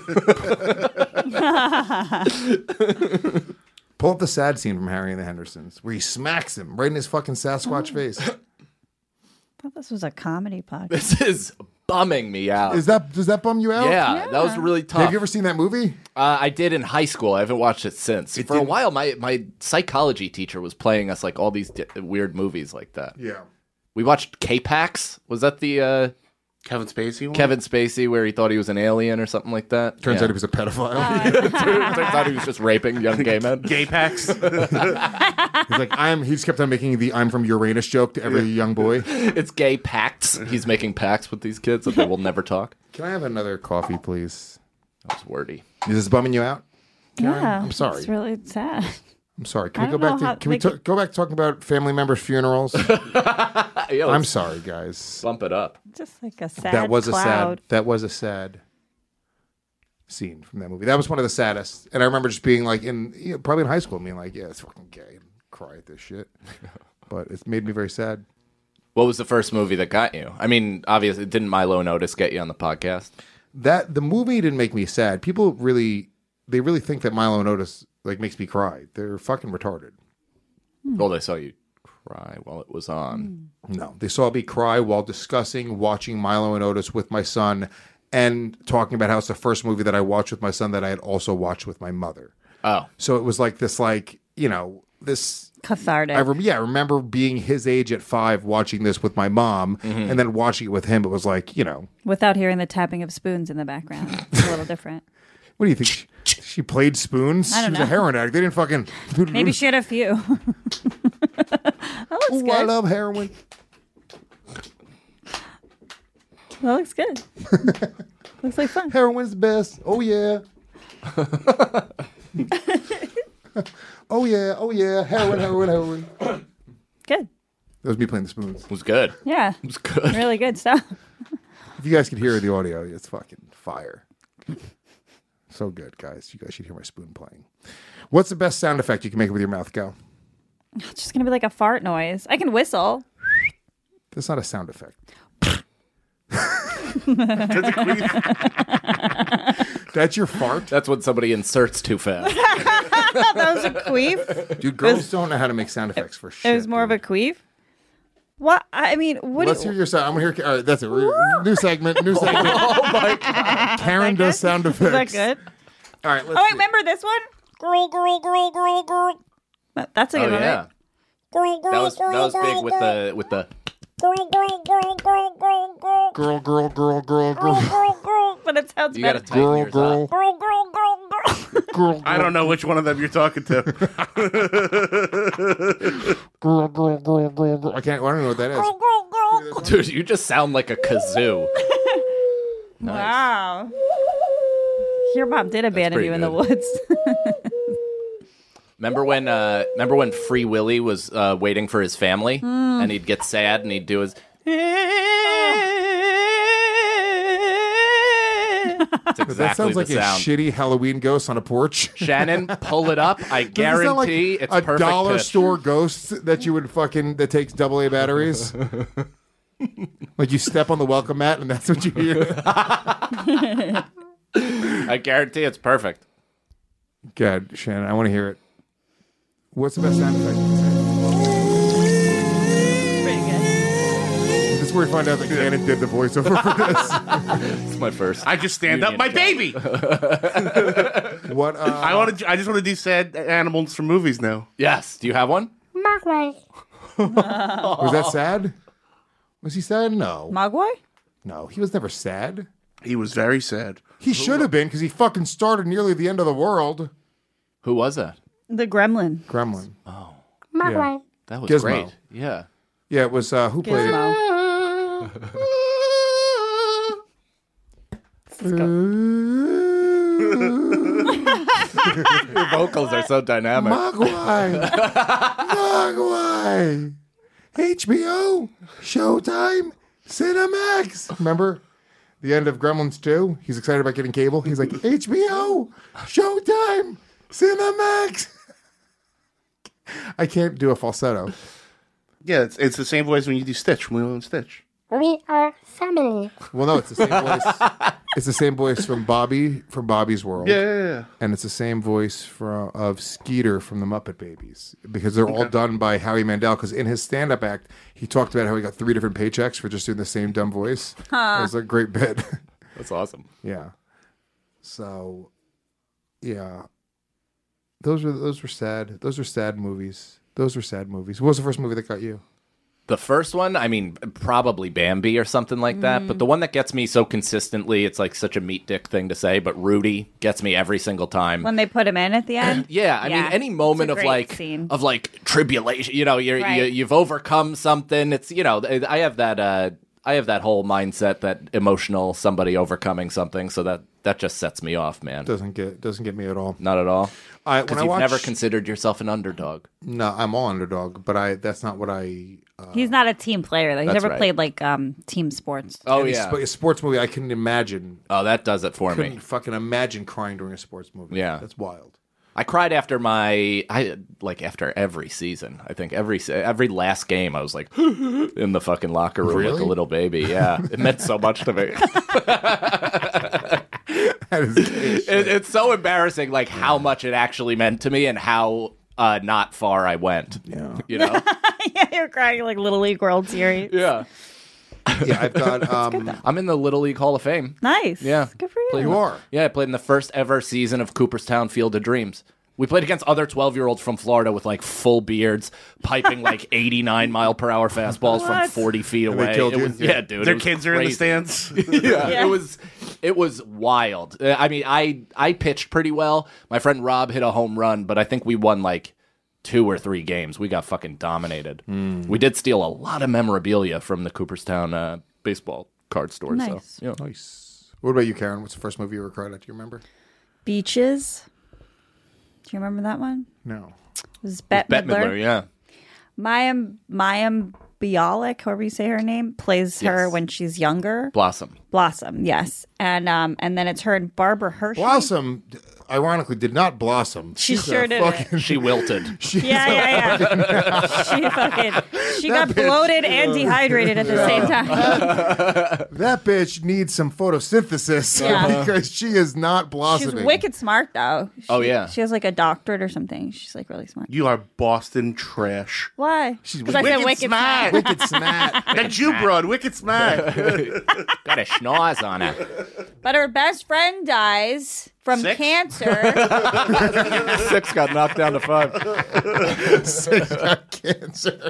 Pull up the sad scene from Harry and the Hendersons where he smacks him right in his fucking Sasquatch face. I thought this was a comedy podcast. This is bumming me out. Is that does that bum you out? yeah, that was really tough. Have you ever seen that movie? Uh, I did in high school. I haven't watched it since. For a did- while, my, my psychology teacher was playing us like all these di- weird movies like that. Yeah. We watched K-Pax. Was that the uh, Kevin Spacey one? Kevin Spacey where he thought he was an alien or something like that? Turns Yeah. out he was a pedophile. Turns out he was just raping young gay men. Gay packs. He's like, I'm. He just kept on making the "I'm from Uranus" joke to every young boy. It's gay pacts. He's making pacts with these kids that they will never talk. Can I have another coffee, please? That was wordy. Is this bumming you out? Karen? Yeah, I'm sorry. It's really sad. I'm sorry. Can I we go don't back know to? how- Can we like- ta- go back to talking about family members' funerals? Yeah, I'm let's sorry, guys. bump it up. Just like a sad That was a cloud. sad. That was a sad scene from that movie. That was one of the saddest. And I remember just being like in you know, probably in high school, being like, "Yeah, it's fucking gay," and cry at this shit. But it's made me very sad. What was the first movie that got you? I mean, obviously, didn't Milo and Otis get you on the podcast? That the movie didn't make me sad. People really, they really think that Milo and Otis like makes me cry. They're fucking retarded. Well, they saw you cry while it was on. No, they saw me cry while discussing watching Milo and Otis with my son, and talking about how it's the first movie that I watched with my son that I had also watched with my mother. Oh, So it was like this, like you know, this. Cathartic. I rem- yeah, I remember being his age at five, watching this with my mom, and then watching it with him. It was like, you know, Without hearing the tapping of spoons in the background. It's a little different. what do you think? She, she played spoons. I don't she was know. a heroin addict. They didn't fucking. Maybe she had a few. That looks Ooh, good. I love heroin. That looks good. Looks like fun. Heroin's the best. Oh yeah. oh yeah. Oh yeah. Heroin. Heroin. Heroin. Good. That was me playing the spoons. it was good. Yeah. It was good. Really good stuff. If you guys could hear the audio, it's fucking fire. So good, guys. You guys should hear my spoon playing. What's the best sound effect you can make with your mouth? Go. It's just going to be like a fart noise. I can whistle. That's not a sound effect. That's your fart? That's when somebody inserts too fast. That was a queef. Dude, girls don't know how to make sound effects for shit. It was more of a queef. What? I mean, what? Let's do hear you, your sound. I'm gonna hear. All right, that's it. New segment. New segment. Oh my god. Karen does sound Is effects. that good? All right. Let's Oh, wait, see. remember this one? Girl, girl, girl, girl, girl. That- That's a Oh good one, yeah. right? Girl, girl, That was that was big with the with the. girl, girl, girl, girl, girl, girl. Girl, girl, girl, girl, Girl, girl, girl, girl. But it sounds You gotta better. tighten girl, yours girl, up. Girl, girl, girl, girl. girl. I don't know which one of them you're talking to. Girl, girl, girl, girl, girl. I can't. I don't know what that is. Girl, girl, girl. Dude, you just sound like a kazoo. Nice. Wow. Your mom did abandon pretty you in the good. woods. Remember when uh remember when Free Willy was uh waiting for his family and he'd get sad and he'd do his It's exactly That sounds like the a sound. shitty Halloween ghost on a porch. Shannon, pull it up. I Does it sound like guarantee it's a perfect dollar pitch. store ghost that you would fucking that takes double A batteries. Like you step on the welcome mat and that's what you hear. I guarantee it's perfect. God, Shannon, I want to hear it. What's the best sound effect? Pretty good. This is where we find out that Cannon did the voiceover for this. It's my first. I just stand up, my baby. What? Uh, I want to. I just want to do sad animals from movies now. Yes. Do you have one? was that sad? Was he sad? No. Mogwai? No, he was never sad. He was very sad. He should have been because he fucking started nearly the end of the world. Who was that? The gremlin. Gremlin. Oh. Yeah. That was Gizmo. great. Yeah. Yeah, it was, uh, who played Gizmo. it? Your vocals are so dynamic. Mogwai. Mogwai. H B O, Showtime, Cinemax. Remember the end of Gremlins two? He's excited about getting cable. He's like, H B O, Showtime, Cinemax. I can't do a falsetto. Yeah, it's, it's the same voice when you do Stitch from Lilo and Stitch. We are family. Well, no, it's the same voice. It's the same voice from Bobby from Bobby's World. Yeah, yeah, yeah. And it's the same voice from of Skeeter from the Muppet Babies because they're all done by Howie Mandel. Because in his stand-up act, he talked about how he got three different paychecks for just doing the same dumb voice. Huh. It was a great bit. That's awesome. Yeah. So, yeah, those were those were sad. Those were sad movies. Those were sad movies. What was the first movie that got you? The first one, I mean, probably Bambi or something like that. But the one that gets me so consistently, it's like such a meat dick thing to say, but Rudy gets me every single time. When they put him in at the end? Yeah, I Yeah. mean, any moment It's a of great like scene. of like tribulation, you know, you're, you, Right. you've overcome something. It's you know, I have that, uh, I have that whole mindset that emotional somebody overcoming something, so that that just sets me off, man. Doesn't get doesn't get me at all. Not at all. I, Because when I you've watch, never considered yourself an underdog. No, I'm all underdog, but I that's not what I. Uh, He's not a team player, though. He's That's never right. played, like, um, team sports. Oh any yeah. sp- a sports movie I couldn't imagine. Oh, that does it for Couldn't me. fucking imagine crying during a sports movie. Yeah. That's wild. I cried after my, I like after every season. I think every se- every last game, I was like in the fucking locker room like Really? a little baby. Yeah, it meant so much to me. That is gay shit. it, it's so embarrassing, like how much it actually meant to me and how uh, not far I went. Yeah. You know. Yeah, you're crying like Little League World Series. Yeah. Yeah, I've got. Um, I'm in the Little League Hall of Fame. Nice. Yeah. Good for you. Played in You the- are? Yeah, I played in the first ever season of Cooperstown Field of Dreams. We played against other twelve-year-olds from Florida with like full beards, piping like eighty-nine mile per hour fastballs from What? forty feet And they away. killed It you? was, Yeah. yeah, dude. it Their was kids are in the crazy. stands. yeah, Yeah. it was it was wild. Uh, I mean, I I pitched pretty well. My friend Rob hit a home run, but I think we won like two or three games. We got fucking dominated. We did steal a lot of memorabilia from the Cooperstown uh, baseball card store. Nice. So, yeah. nice. What about you, Karen? What's the first movie you ever cried at? Do you remember? Beaches. Do you remember that one? No. It was Bette, Bette Midler. Midler, yeah. Mayim Mayim Bialik, however you say her name, plays her Yes. when she's younger. Blossom. Blossom, yes. And um, and then it's her and Barbara Hershey. Blossom, ironically, did not blossom. She She's sure a didn't. fucking- She wilted. She's Yeah, a yeah, fucking- yeah. she fucking she That got bitch- bloated and dehydrated at the Yeah. same time. That bitch needs some photosynthesis Yeah. because she is not She's blossoming. wicked smart though. She, Oh, yeah. She has like a doctorate or something. She's like really smart. You are Boston trash. Why? She's Because I said wicked smart. Wicked smart. That Jew broad, wicked smart. Got a schnoz on it. But her best friend dies from Six? cancer. Six got knocked down to five. Six got cancer.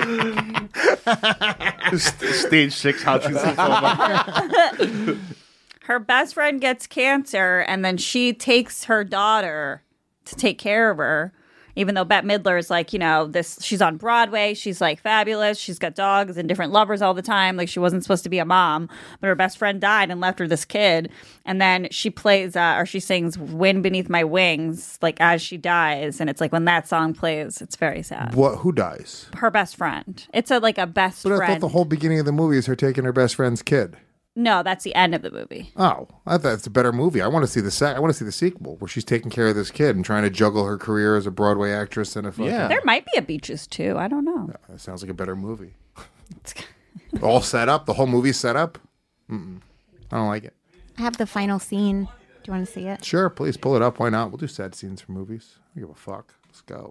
Stage six Hodgkin's lymphoma. Her best friend gets cancer, and then she takes her daughter to take care of her. Even though Bette Midler is like, you know, this, she's on Broadway, she's like fabulous, she's got dogs and different lovers all the time. Like she wasn't supposed to be a mom, but her best friend died and left her this kid. And then she plays uh, or she sings "Wind Beneath My Wings" like as she dies, and it's like when that song plays, it's very sad. What? Who dies? Her best friend. It's a like a best But I friend. thought the whole beginning of the movie is her taking her best friend's kid. No, that's the end of the movie. Oh, I thought it's a better movie. I want to see the sec- I want to see the sequel where she's taking care of this kid and trying to juggle her career as a Broadway actress and a fucking. Yeah. There might be a Beaches too. I don't know. That sounds like a better movie. All set up. The whole movie's set up. Mm-mm. I don't like it. I have the final scene. Do you want to see it? Sure, please pull it up. Why not? We'll do sad scenes for movies. I don't give a fuck. Let's go.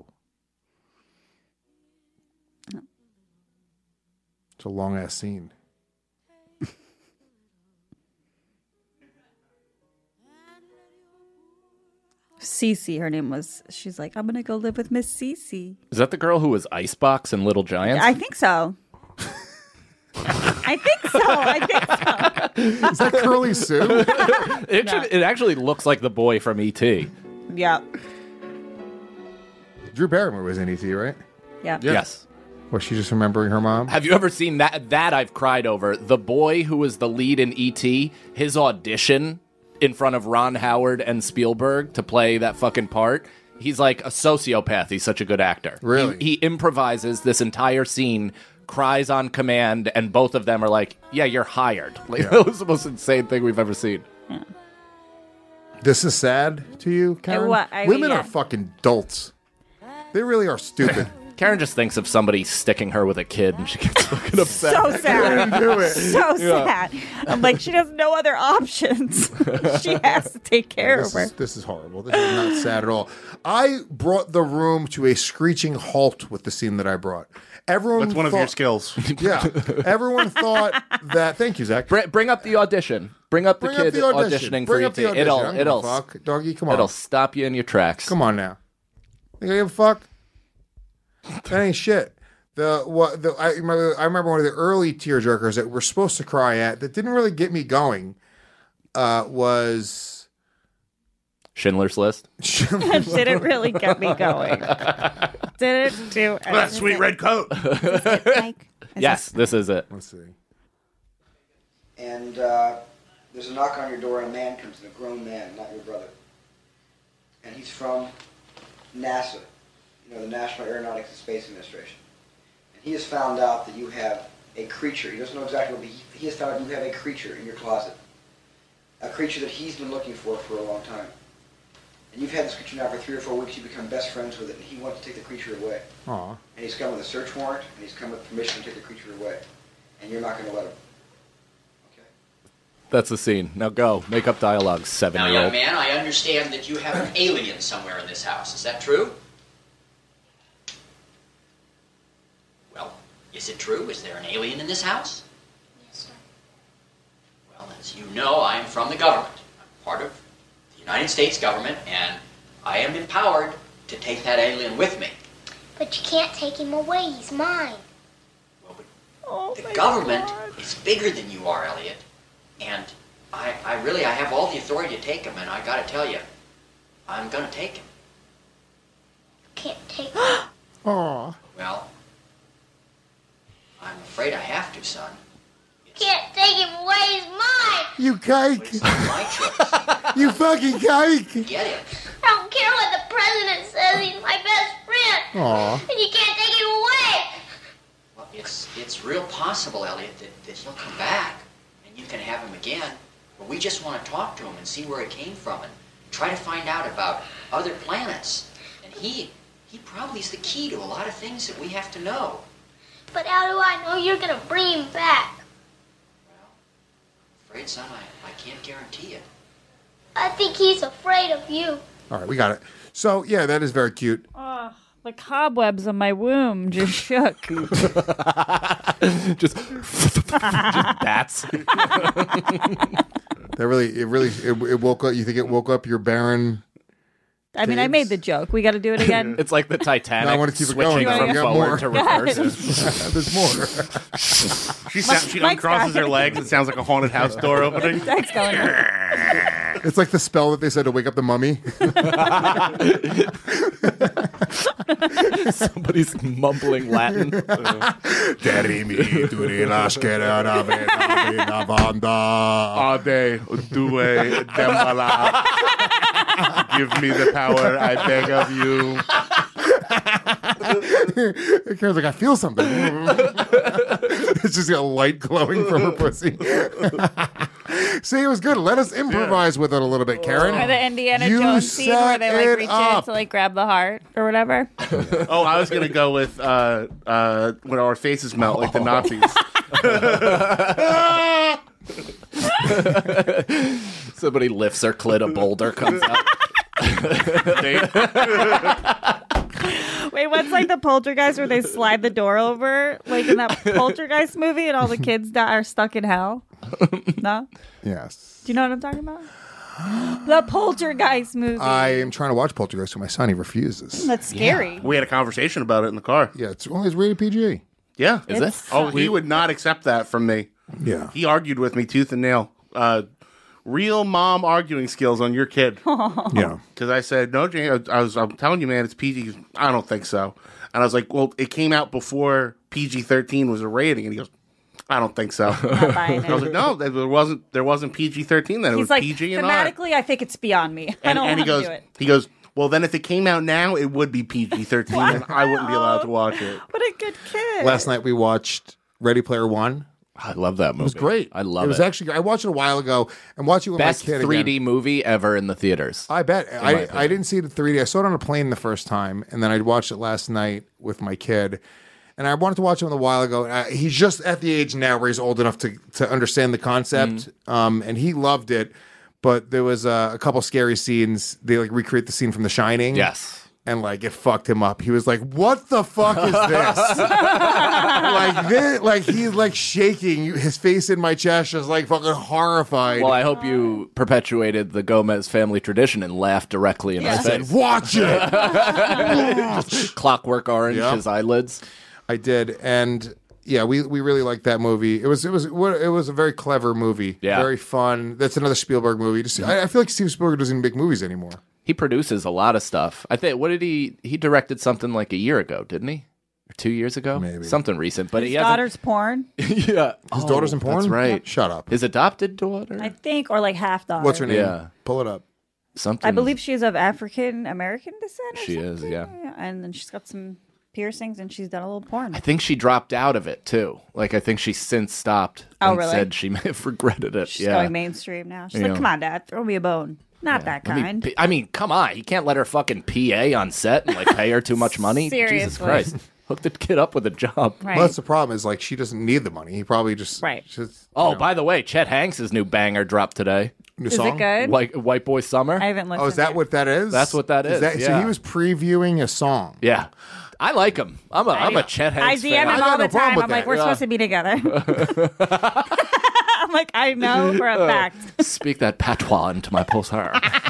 It's a long ass scene. Cece, her name was. She's like, I'm gonna go live with Miss Cece. Is that the girl who was Icebox in Little Giants? I think so. I think so. I think so. Is that Curly Sue? it, actually, it actually looks like the boy from E T Yeah. Drew Barrymore was in E T, right? Yeah. Yes. Was she just remembering her mom? Have you ever seen that? That I've cried over. The boy who was the lead in E T, his audition in front of Ron Howard and Spielberg to play that fucking part. He's like a sociopath. He's such a good actor. Really? He, he improvises this entire scene, cries on command, and both of them are like, yeah, you're hired. Like, Yeah. That was the most insane thing we've ever seen. This is sad to you, Karen? wa- I- Women yeah. are fucking dolts. They really are stupid. Karen just thinks of somebody sticking her with a kid and she gets fucking upset. So sad. Do it. So sad. I'm like, she has no other options. She has to take care This of her. is, this is horrible. This is not sad at all. I brought the room to a screeching halt with the scene that I brought. Everyone That's one of thought- your skills. Yeah. Everyone thought that. Thank you, Zach. Bring, bring up the audition. Bring up the Bring up kid the audition. auditioning Bring for up E the T. audition. It'll I don't give a it'll fuck. Doggy, come on. it'll stop you in your tracks. Come on now. Think I give a fuck? That ain't shit. The what the I remember I remember one of the early tearjerkers that we're supposed to cry at that didn't really get me going uh, was Schindler's List. Didn't really get me going. Didn't do anything. That sweet red coat. Mike? Is Yes, this is it. Let's see. And uh, there's a knock on your door, and a man comes in, a grown man, not your brother. And he's from NASA, you know, the National Aeronautics and Space Administration. And he has found out that you have a creature. He doesn't know exactly what, but he, he has found out you have a creature in your closet. A creature that he's been looking for for a long time. And you've had this creature now for three or four weeks. You become best friends with it, and he wants to take the creature away. Aw. And he's come with a search warrant, and he's come with permission to take the creature away. And you're not going to let him. That's the scene. Now go. Make up dialogue, Now, young seven-year-old. man, I understand that you have an alien somewhere in this house. Is that true? Well, is it true? Is there an alien in this house? Yes, sir. Well, as you know, I am from the government. I'm part of the United States government, and I am empowered to take that alien with me. But you can't take him away. He's mine. Oh, The government is bigger than you are, Elliot. And I, I really, I have all the authority to take him, and I gotta tell you, I'm gonna take him. You can't take him. Aw. Well, I'm afraid I have to, son. You can't take him away. He's mine. You kike. It's not my choice. You fucking kike. Get him. I don't care what the president says. He's my best friend. Aw. And you can't take him away. Well, it's it's real possible, Elliot, that, that he'll come back. And you can have him again, but we just want to talk to him and see where it came from and try to find out about other planets. And he, he probably is the key to a lot of things that we have to know. But how do I know you're gonna bring him back? I'm afraid, son, I, I can't guarantee it. I think he's afraid of you. All right, we got it. So, yeah, that is very cute. Oh, the cobwebs on my womb just shook. just, just bats. That really, it really, it, it woke up. You think it woke up your barren? I mean, I made the joke. We got to do it again. It's like the Titanic. No, I want to keep it switching going. from I got forward more. to reverse. There's more. She, sounds, she Mike's uncrosses got her it. legs. It sounds like a haunted house door opening. That's going on. It's like the spell that they said to wake up the mummy. Somebody's mumbling Latin. Terimi turi lascera nave nave navanda. Ade, due, dembala. Give me the power, I beg of you. Karen's like, I feel something. It's just got light glowing from her pussy. See, it was good. Let us improvise with it a little bit, Karen. Or the Indiana You Jones scene where they set like it reach up. in to like grab the heart or whatever. Oh, I was gonna go with uh, uh, when our faces melt like the Nazis. Somebody lifts her clit, a boulder comes up. Wait, what's like the Poltergeist where they slide the door over, like in that Poltergeist movie, and all the kids that are stuck in hell? No. Yes. Do you know what I'm talking about? The Poltergeist movie. I am trying to watch Poltergeist with my son. He refuses. That's scary. We had a conversation about it in the car. Yeah, it's only it's rated P G. Yeah. Is It's- it? Oh, he would not accept that from me. Yeah. He argued with me tooth and nail. Uh, real mom arguing skills on your kid. Yeah. Because I said, no, James, I was, I'm telling you, man, it's P G. I don't think so. And I was like, well, it came out before P G thirteen was a rating. And he goes, I don't think so. Not buying I was it. like, no, there wasn't, there wasn't P G thirteen then. It He's was like, P G and R. thematically, I think it's beyond me. I And, don't and want he goes, to do it. he goes, well, then if it came out now, it would be P G thirteen, and I wouldn't be allowed to watch it. What a good kid. Last night we watched Ready Player One. I love that movie. It was great. I love it. it. was actually. I watched it a while ago and watched it with Best my kid three D again. movie ever in the theaters. I bet. my I, opinion. I didn't see it in three D. I saw it on a plane the first time, and then I watched it last night with my kid. And I wanted to watch it a while ago. Uh, he's just at the age now where he's old enough to, to understand the concept, Mm. um, and he loved it. But there was uh, a couple scary scenes. They like recreate the scene from The Shining. Yes. And like it fucked him up. He was like, "What the fuck is this?" like this, like he's like shaking, his face in my chest, just like fucking horrified. Well, I hope you perpetuated the Gomez family tradition and laughed directly in I his said, face. "Watch it." Just Clockwork Orange, Yep. his eyelids. I did, and yeah, we, we really liked that movie. It was it was it was a very clever movie. Yeah. Very fun. That's another Spielberg movie. Just, I, I feel like Steven Spielberg doesn't even make movies anymore. He produces a lot of stuff. I think. What did he? He directed something like a year ago, didn't he? Or two years ago? Maybe. Something recent. But His he hasn't. daughter's porn, Yeah, His Oh, daughter's in porn. That's right. Shut up. His adopted daughter. I think, or like half daughter. What's her name? Yeah. Pull it up. Something. I believe she's of African American descent. Or she is. something. Yeah. Yeah, and then she's got some piercings, and she's done a little porn. I think she dropped out of it too. Like I think she's since stopped. Oh, and really? Said she may have regretted it. She's yeah. going mainstream now. She's Yeah. like, "Come on, Dad, throw me a bone." Not that I mean, kind. P- I mean, come on. He can't let her fucking P A on set and like pay her too much money. Jesus Seriously. Christ. Hook the kid up with a job. Right. Well, that's the problem. Is like she doesn't need the money. He probably just Right. just, Oh, you know, by the way, Chet Hanks' new banger dropped today. new Is song. it good? White White Boy Summer. I haven't listened. Oh, is that yet. what that is? That's what that is, So yeah. he was previewing a song. Yeah. I like him. I'm a I am do. a Chet I Hanks D fan. M him I got all no the problem time. with I'm like, that. we're Yeah. supposed to be together. I'm like, I know for a fact. Speak that patois into my pulsar.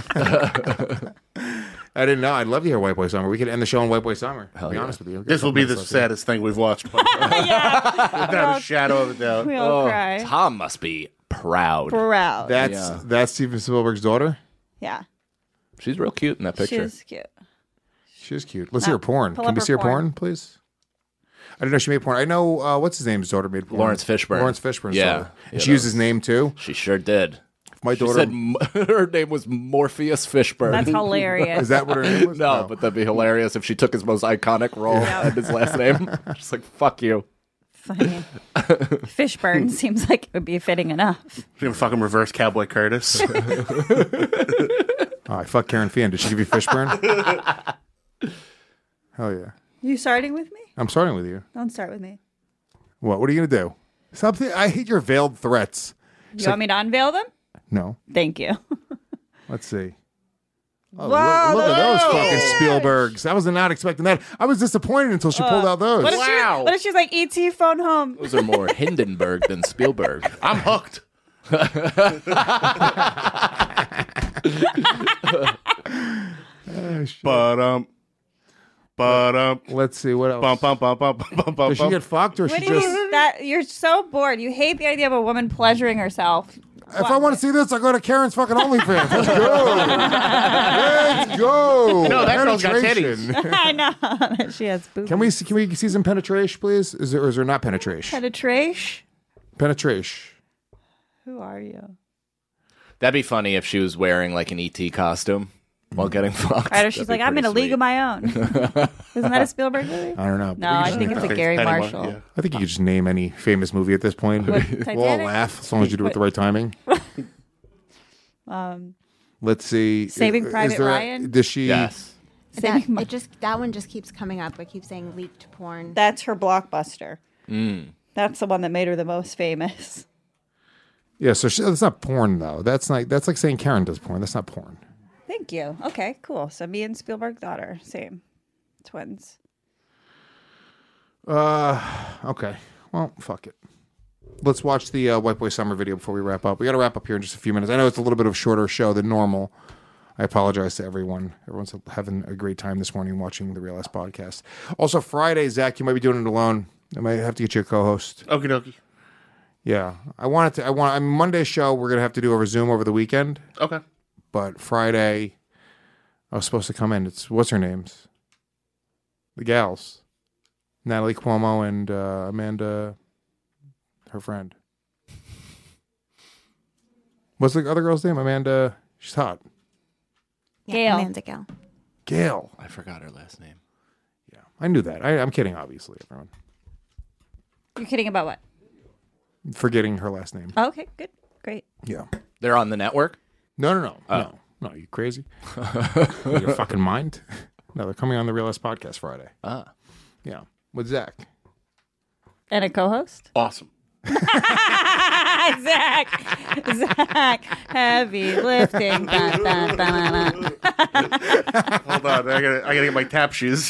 I didn't know. I'd love to hear White Boy Summer. We could end the show on White Boy Summer. To be yeah. honest with you. This will be the Something else, yeah. saddest thing we've watched. Without Yeah. a shadow of a doubt. We all Oh, cry. Tom must be proud. Proud. That's Yeah. that's Steven Spielberg's daughter. Yeah. She's real cute in that picture. She's cute. She's cute. Let's No, hear her porn. pull Can up we her see her porn, porn. please? I didn't know she made porn. I know uh, what's his name's daughter made porn. Lawrence Fishburne. Lawrence Fishburne's Yeah. daughter. And Yeah, she that used his was- name too. She sure did. My She daughter. said m- her name was Morpheus Fishburne. That's hilarious. Is that what her name was? No, but that'd be hilarious if she took his most iconic role Yeah. and his last name. Just like, fuck you. I mean, Fishburne seems like it would be fitting enough. You're gonna fucking reverse Cowboy Curtis. Oh, I fuck Karen Fian. Did she give you Fishburne? Hell yeah. You starting with me? I'm starting with you. Don't start with me. What? What are you gonna do? Something. I hate your veiled threats. You It's want like- me to unveil them? No. Thank you. Let's see. Oh, Wow, look, look at those those- fucking Spielbergs. I was not expecting that. I was disappointed until she pulled out those. What if, she, what if she's like, E T phone home? Those are more Hindenburg than Spielberg. I'm hooked. But um, but um, let's see what else. Bum, bum, bum, bum, bum, bum, Does she bum. get fucked or What she do you just? mean that you're so bored? You hate the idea of a woman pleasuring herself. If I want to see this, I go to Karen's fucking OnlyFans. Let's go. Let's go. No, that girl's got Penetration. I know that she has boobs. Can we see, can we see some penetration, please? Is there or is there not penetration? Penetration? Penetration. Who are you? That'd be funny if she was wearing like an E T costume while getting fucked. Right, or she's That'd like, be I'm in a pretty league of my own. Isn't that a Spielberg movie? I don't know. No, I think it's a Gary Penny Mar- Marshall. yeah. I think you could just name any famous movie at this point. We'll all Titanic? laugh as long as you do it with the right timing. Um, Let's see. Saving Is- is Private there a- Ryan? Does she? Yes. That, it just that one just keeps coming up. It keeps saying leaked porn. That's her blockbuster. Mm. That's the one that made her the most famous. Yeah. So she, that's not porn though. That's like that's like saying Karen does porn. That's not porn. Thank you. Okay, cool. So me and Spielberg's daughter, same. Twins. Uh. Okay. Well, fuck it. Let's watch the uh, White Boy Summer video before we wrap up. We got to wrap up here in just a few minutes. I know it's a little bit of a shorter show than normal. I apologize to everyone. Everyone's having a great time this morning watching the Real Ass podcast. Also, Friday, Zach, you might be doing it alone. I might have to get you a co-host. Okie dokie. Yeah, I wanted to. I want. I mean, Monday's show we're gonna have to do over Zoom over the weekend. Okay. But Friday, I was supposed to come in. It's what's her names? The gals, Natalie Cuomo and uh, Amanda, her friend. What's the other girl's name? Amanda. She's hot. Yeah, Gail. Amanda Gail. Gail. I forgot her last name. Yeah, I knew that. I, I'm kidding, obviously, everyone. You're kidding about what? Forgetting her last name. Oh, okay, good. Great. Yeah. They're on the network? No, no, no, Oh. no, no. You crazy? Your fucking mind? No, they're coming on the Real Ass podcast Friday. Ah. Yeah, with Zach. And a co-host? Awesome. Zach. Zach. Heavy lifting. Ba, ba, ba, ba, ba. Hold on, I gotta, I gotta get my tap shoes.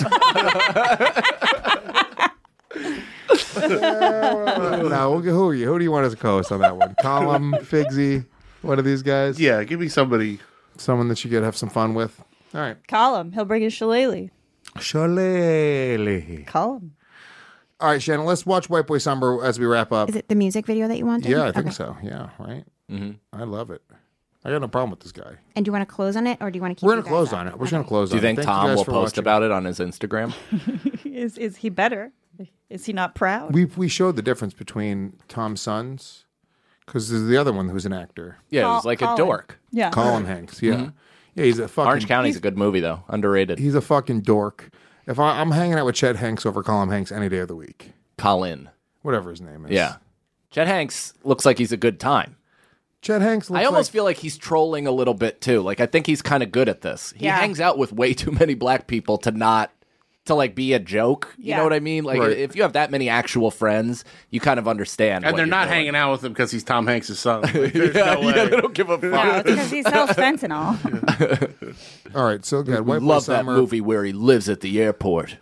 No, who are you? Who do you want as a co-host on that one? Colum, Figsy, one of these guys? Yeah, give me somebody. Someone that you could have some fun with. All right. Call him. He'll bring his shillelagh. Shillelagh. Call him. All right, Shannon, let's watch White Boy Summer as we wrap up. Is it the music video that you wanted? Yeah, I think Okay. so. Yeah, right? Mm-hmm. I love it. I got no problem with this guy. And do you want to close on it, or do you want to keep? We're you going to guys close up? on it. We're just going to close Do you on it. think Thank Tom guys will for post watching. about it on his Instagram? is is he better? Is he not proud? We we showed the difference between Tom's sons, because there's the other one who's an actor. Yeah, Col- it was like Colin. a dork. Yeah. Colin Hanks. Yeah. Mhm. Yeah, he's a fucking... Orange County's a good movie, though. Underrated. He's a fucking dork. If I, I'm hanging out with Chet Hanks over Colin Hanks any day of the week. Colin. Whatever his name is. Yeah. Chet Hanks looks like he's a good time. Chet Hanks looks I almost like... feel like he's trolling a little bit, too. Like, I think he's kind of good at this. He Yeah. hangs out with way too many black people to not... to, like, be a joke. You Yeah. know what I mean? Like, Right. if you have that many actual friends, you kind of understand And what they're you're not doing. hanging out with him because he's Tom Hanks' son. Like, there's yeah, no way. yeah, they don't give a fuck. No, it's because he sells fentanyl. All right, so good. White Boy Love that Summer. movie where he lives at the airport.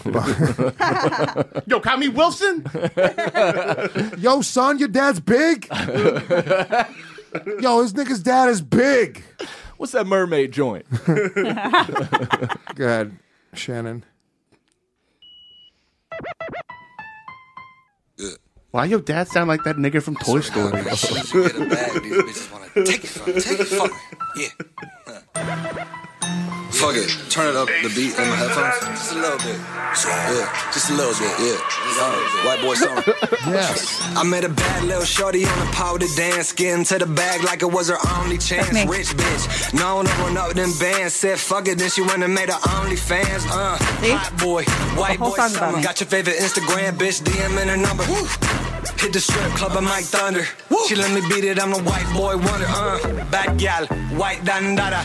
Yo, Tommy Wilson? Yo, son, your dad's big? Yo, his nigga's dad is big. What's that mermaid joint? Go ahead, Shannon. Why your dad sound like that nigga from Toy Story? As soon as you get a bag, these bitches want to take it from, take it from me. Yeah. Uh. Fuck it. Turn it up, the beat in my headphones. Just a little bit. Yeah, just a little bit, yeah. White boy summer. Yes. I met a bad little shorty on a powder dance. Getting to the bag like it was her only chance. Rich bitch. Known to run up them bands. Said fuck it, then she went and made her OnlyFans. Uh, hot boy, white boy summer. Got your favorite Instagram bitch, D M in her number. Woo. Hit the strip club at Mike Thunder. Woo. She let me beat it, I'm the white boy wonder. Uh, bad gal, white dandada.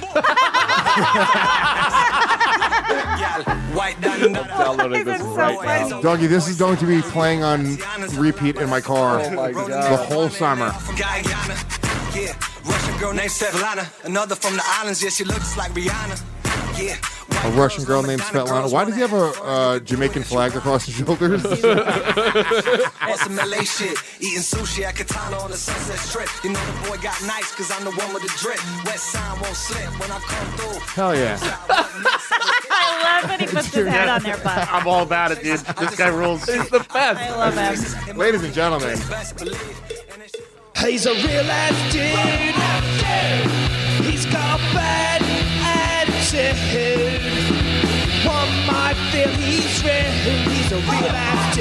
White Downloading this right now. Doggy, this is going to be playing on repeat in my car Oh my God. the whole summer. Yeah, Russian girl named Svetlana. Another from the islands, yeah, she looks like Rihanna. Yeah. A Russian girl named Svetlana. Why does he have a uh, Jamaican flag across his shoulders? On some L A shit, eating sushi at Katana on the Sunset Strip. You know the boy got nice, cause I'm the one with the drip. West sign won't slip when I come through. Hell yeah. I love when he puts his head on their butt. I'm all about it, dude. This guy rules. He's the best. I love him. Ladies and gentlemen. He's a real ass dude. He's got a bad attitude. One might feel he's real. He's a real ass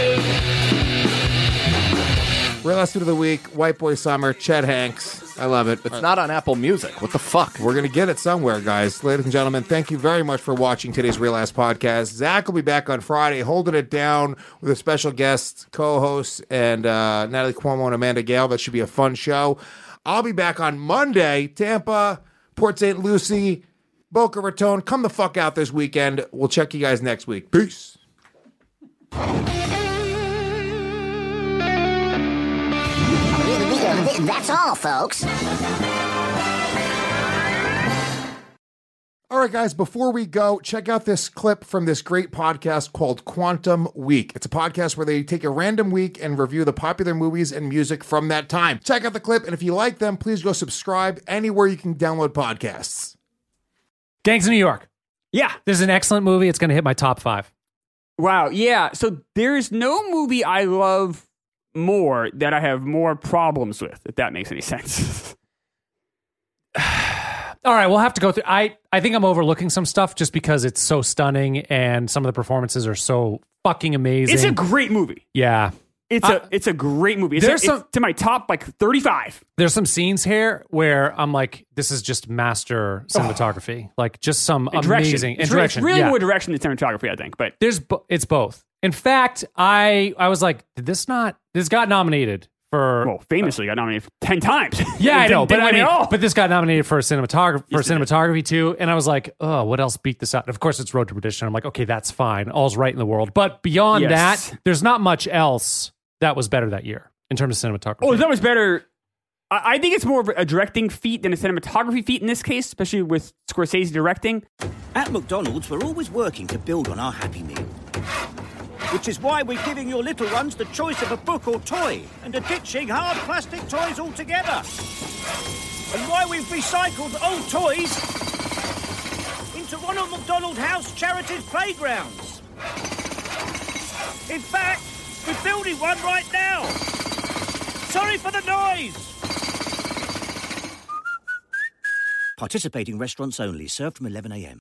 dude. Real Last Dude of the Week, White Boy Summer, Chet Hanks. I love it. It's not on Apple Music. What the fuck? We're going to get it somewhere, guys. Ladies and gentlemen, thank you very much for watching today's Real Ass Podcast. Zach will be back on Friday, holding it down with a special guest, co-host, and uh, Natalie Cuomo and Amanda Gale. That should be a fun show. I'll be back on Monday, Tampa, Port Saint Lucie, Boca Raton. Come the fuck out this weekend. We'll check you guys next week. Peace. That's all, folks. All right, guys, before we go, check out this clip from this great podcast called Quantum Week. It's a podcast where they take a random week and review the popular movies and music from that time. Check out the clip, and if you like them, please go subscribe anywhere you can download podcasts. Gangs of New York. Yeah. This is an excellent movie. It's going to hit my top five. Wow. Yeah. So there's no movie I love more that I have more problems with, if that makes any sense. All right, we'll have to go through. I, I think I'm overlooking some stuff just because it's so stunning and some of the performances are so fucking amazing. It's a great movie. Yeah. It's uh, a it's a great movie. It's, there's a, some, it's to my top like thirty-five. There's some scenes here where I'm like, this is just master cinematography. Oh. Like just some and direction. amazing it's and direction. It's really yeah. more direction than cinematography, I think. But there's bo- it's both. In fact, I I was like, did this not this got nominated for well, famously got nominated ten times. Yeah, I know, but I mean, all. but this got nominated for cinematography for yes, cinematography too. And I was like, oh, what else beat this out? And of course, it's Road to Perdition. I'm like, okay, that's fine. All's right in the world. But beyond yes. that, there's not much else that was better that year in terms of cinematography. Oh, that was better. I, I think it's more of a directing feat than a cinematography feat in this case, especially with Scorsese directing. At McDonald's, we're always working to build on our Happy Meal. Which is why we're giving your little ones the choice of a book or toy, and are ditching hard plastic toys altogether. And why we've recycled old toys into Ronald McDonald House Charities playgrounds. In fact, we're building one right now. Sorry for the noise. Participating restaurants only, served from eleven a.m.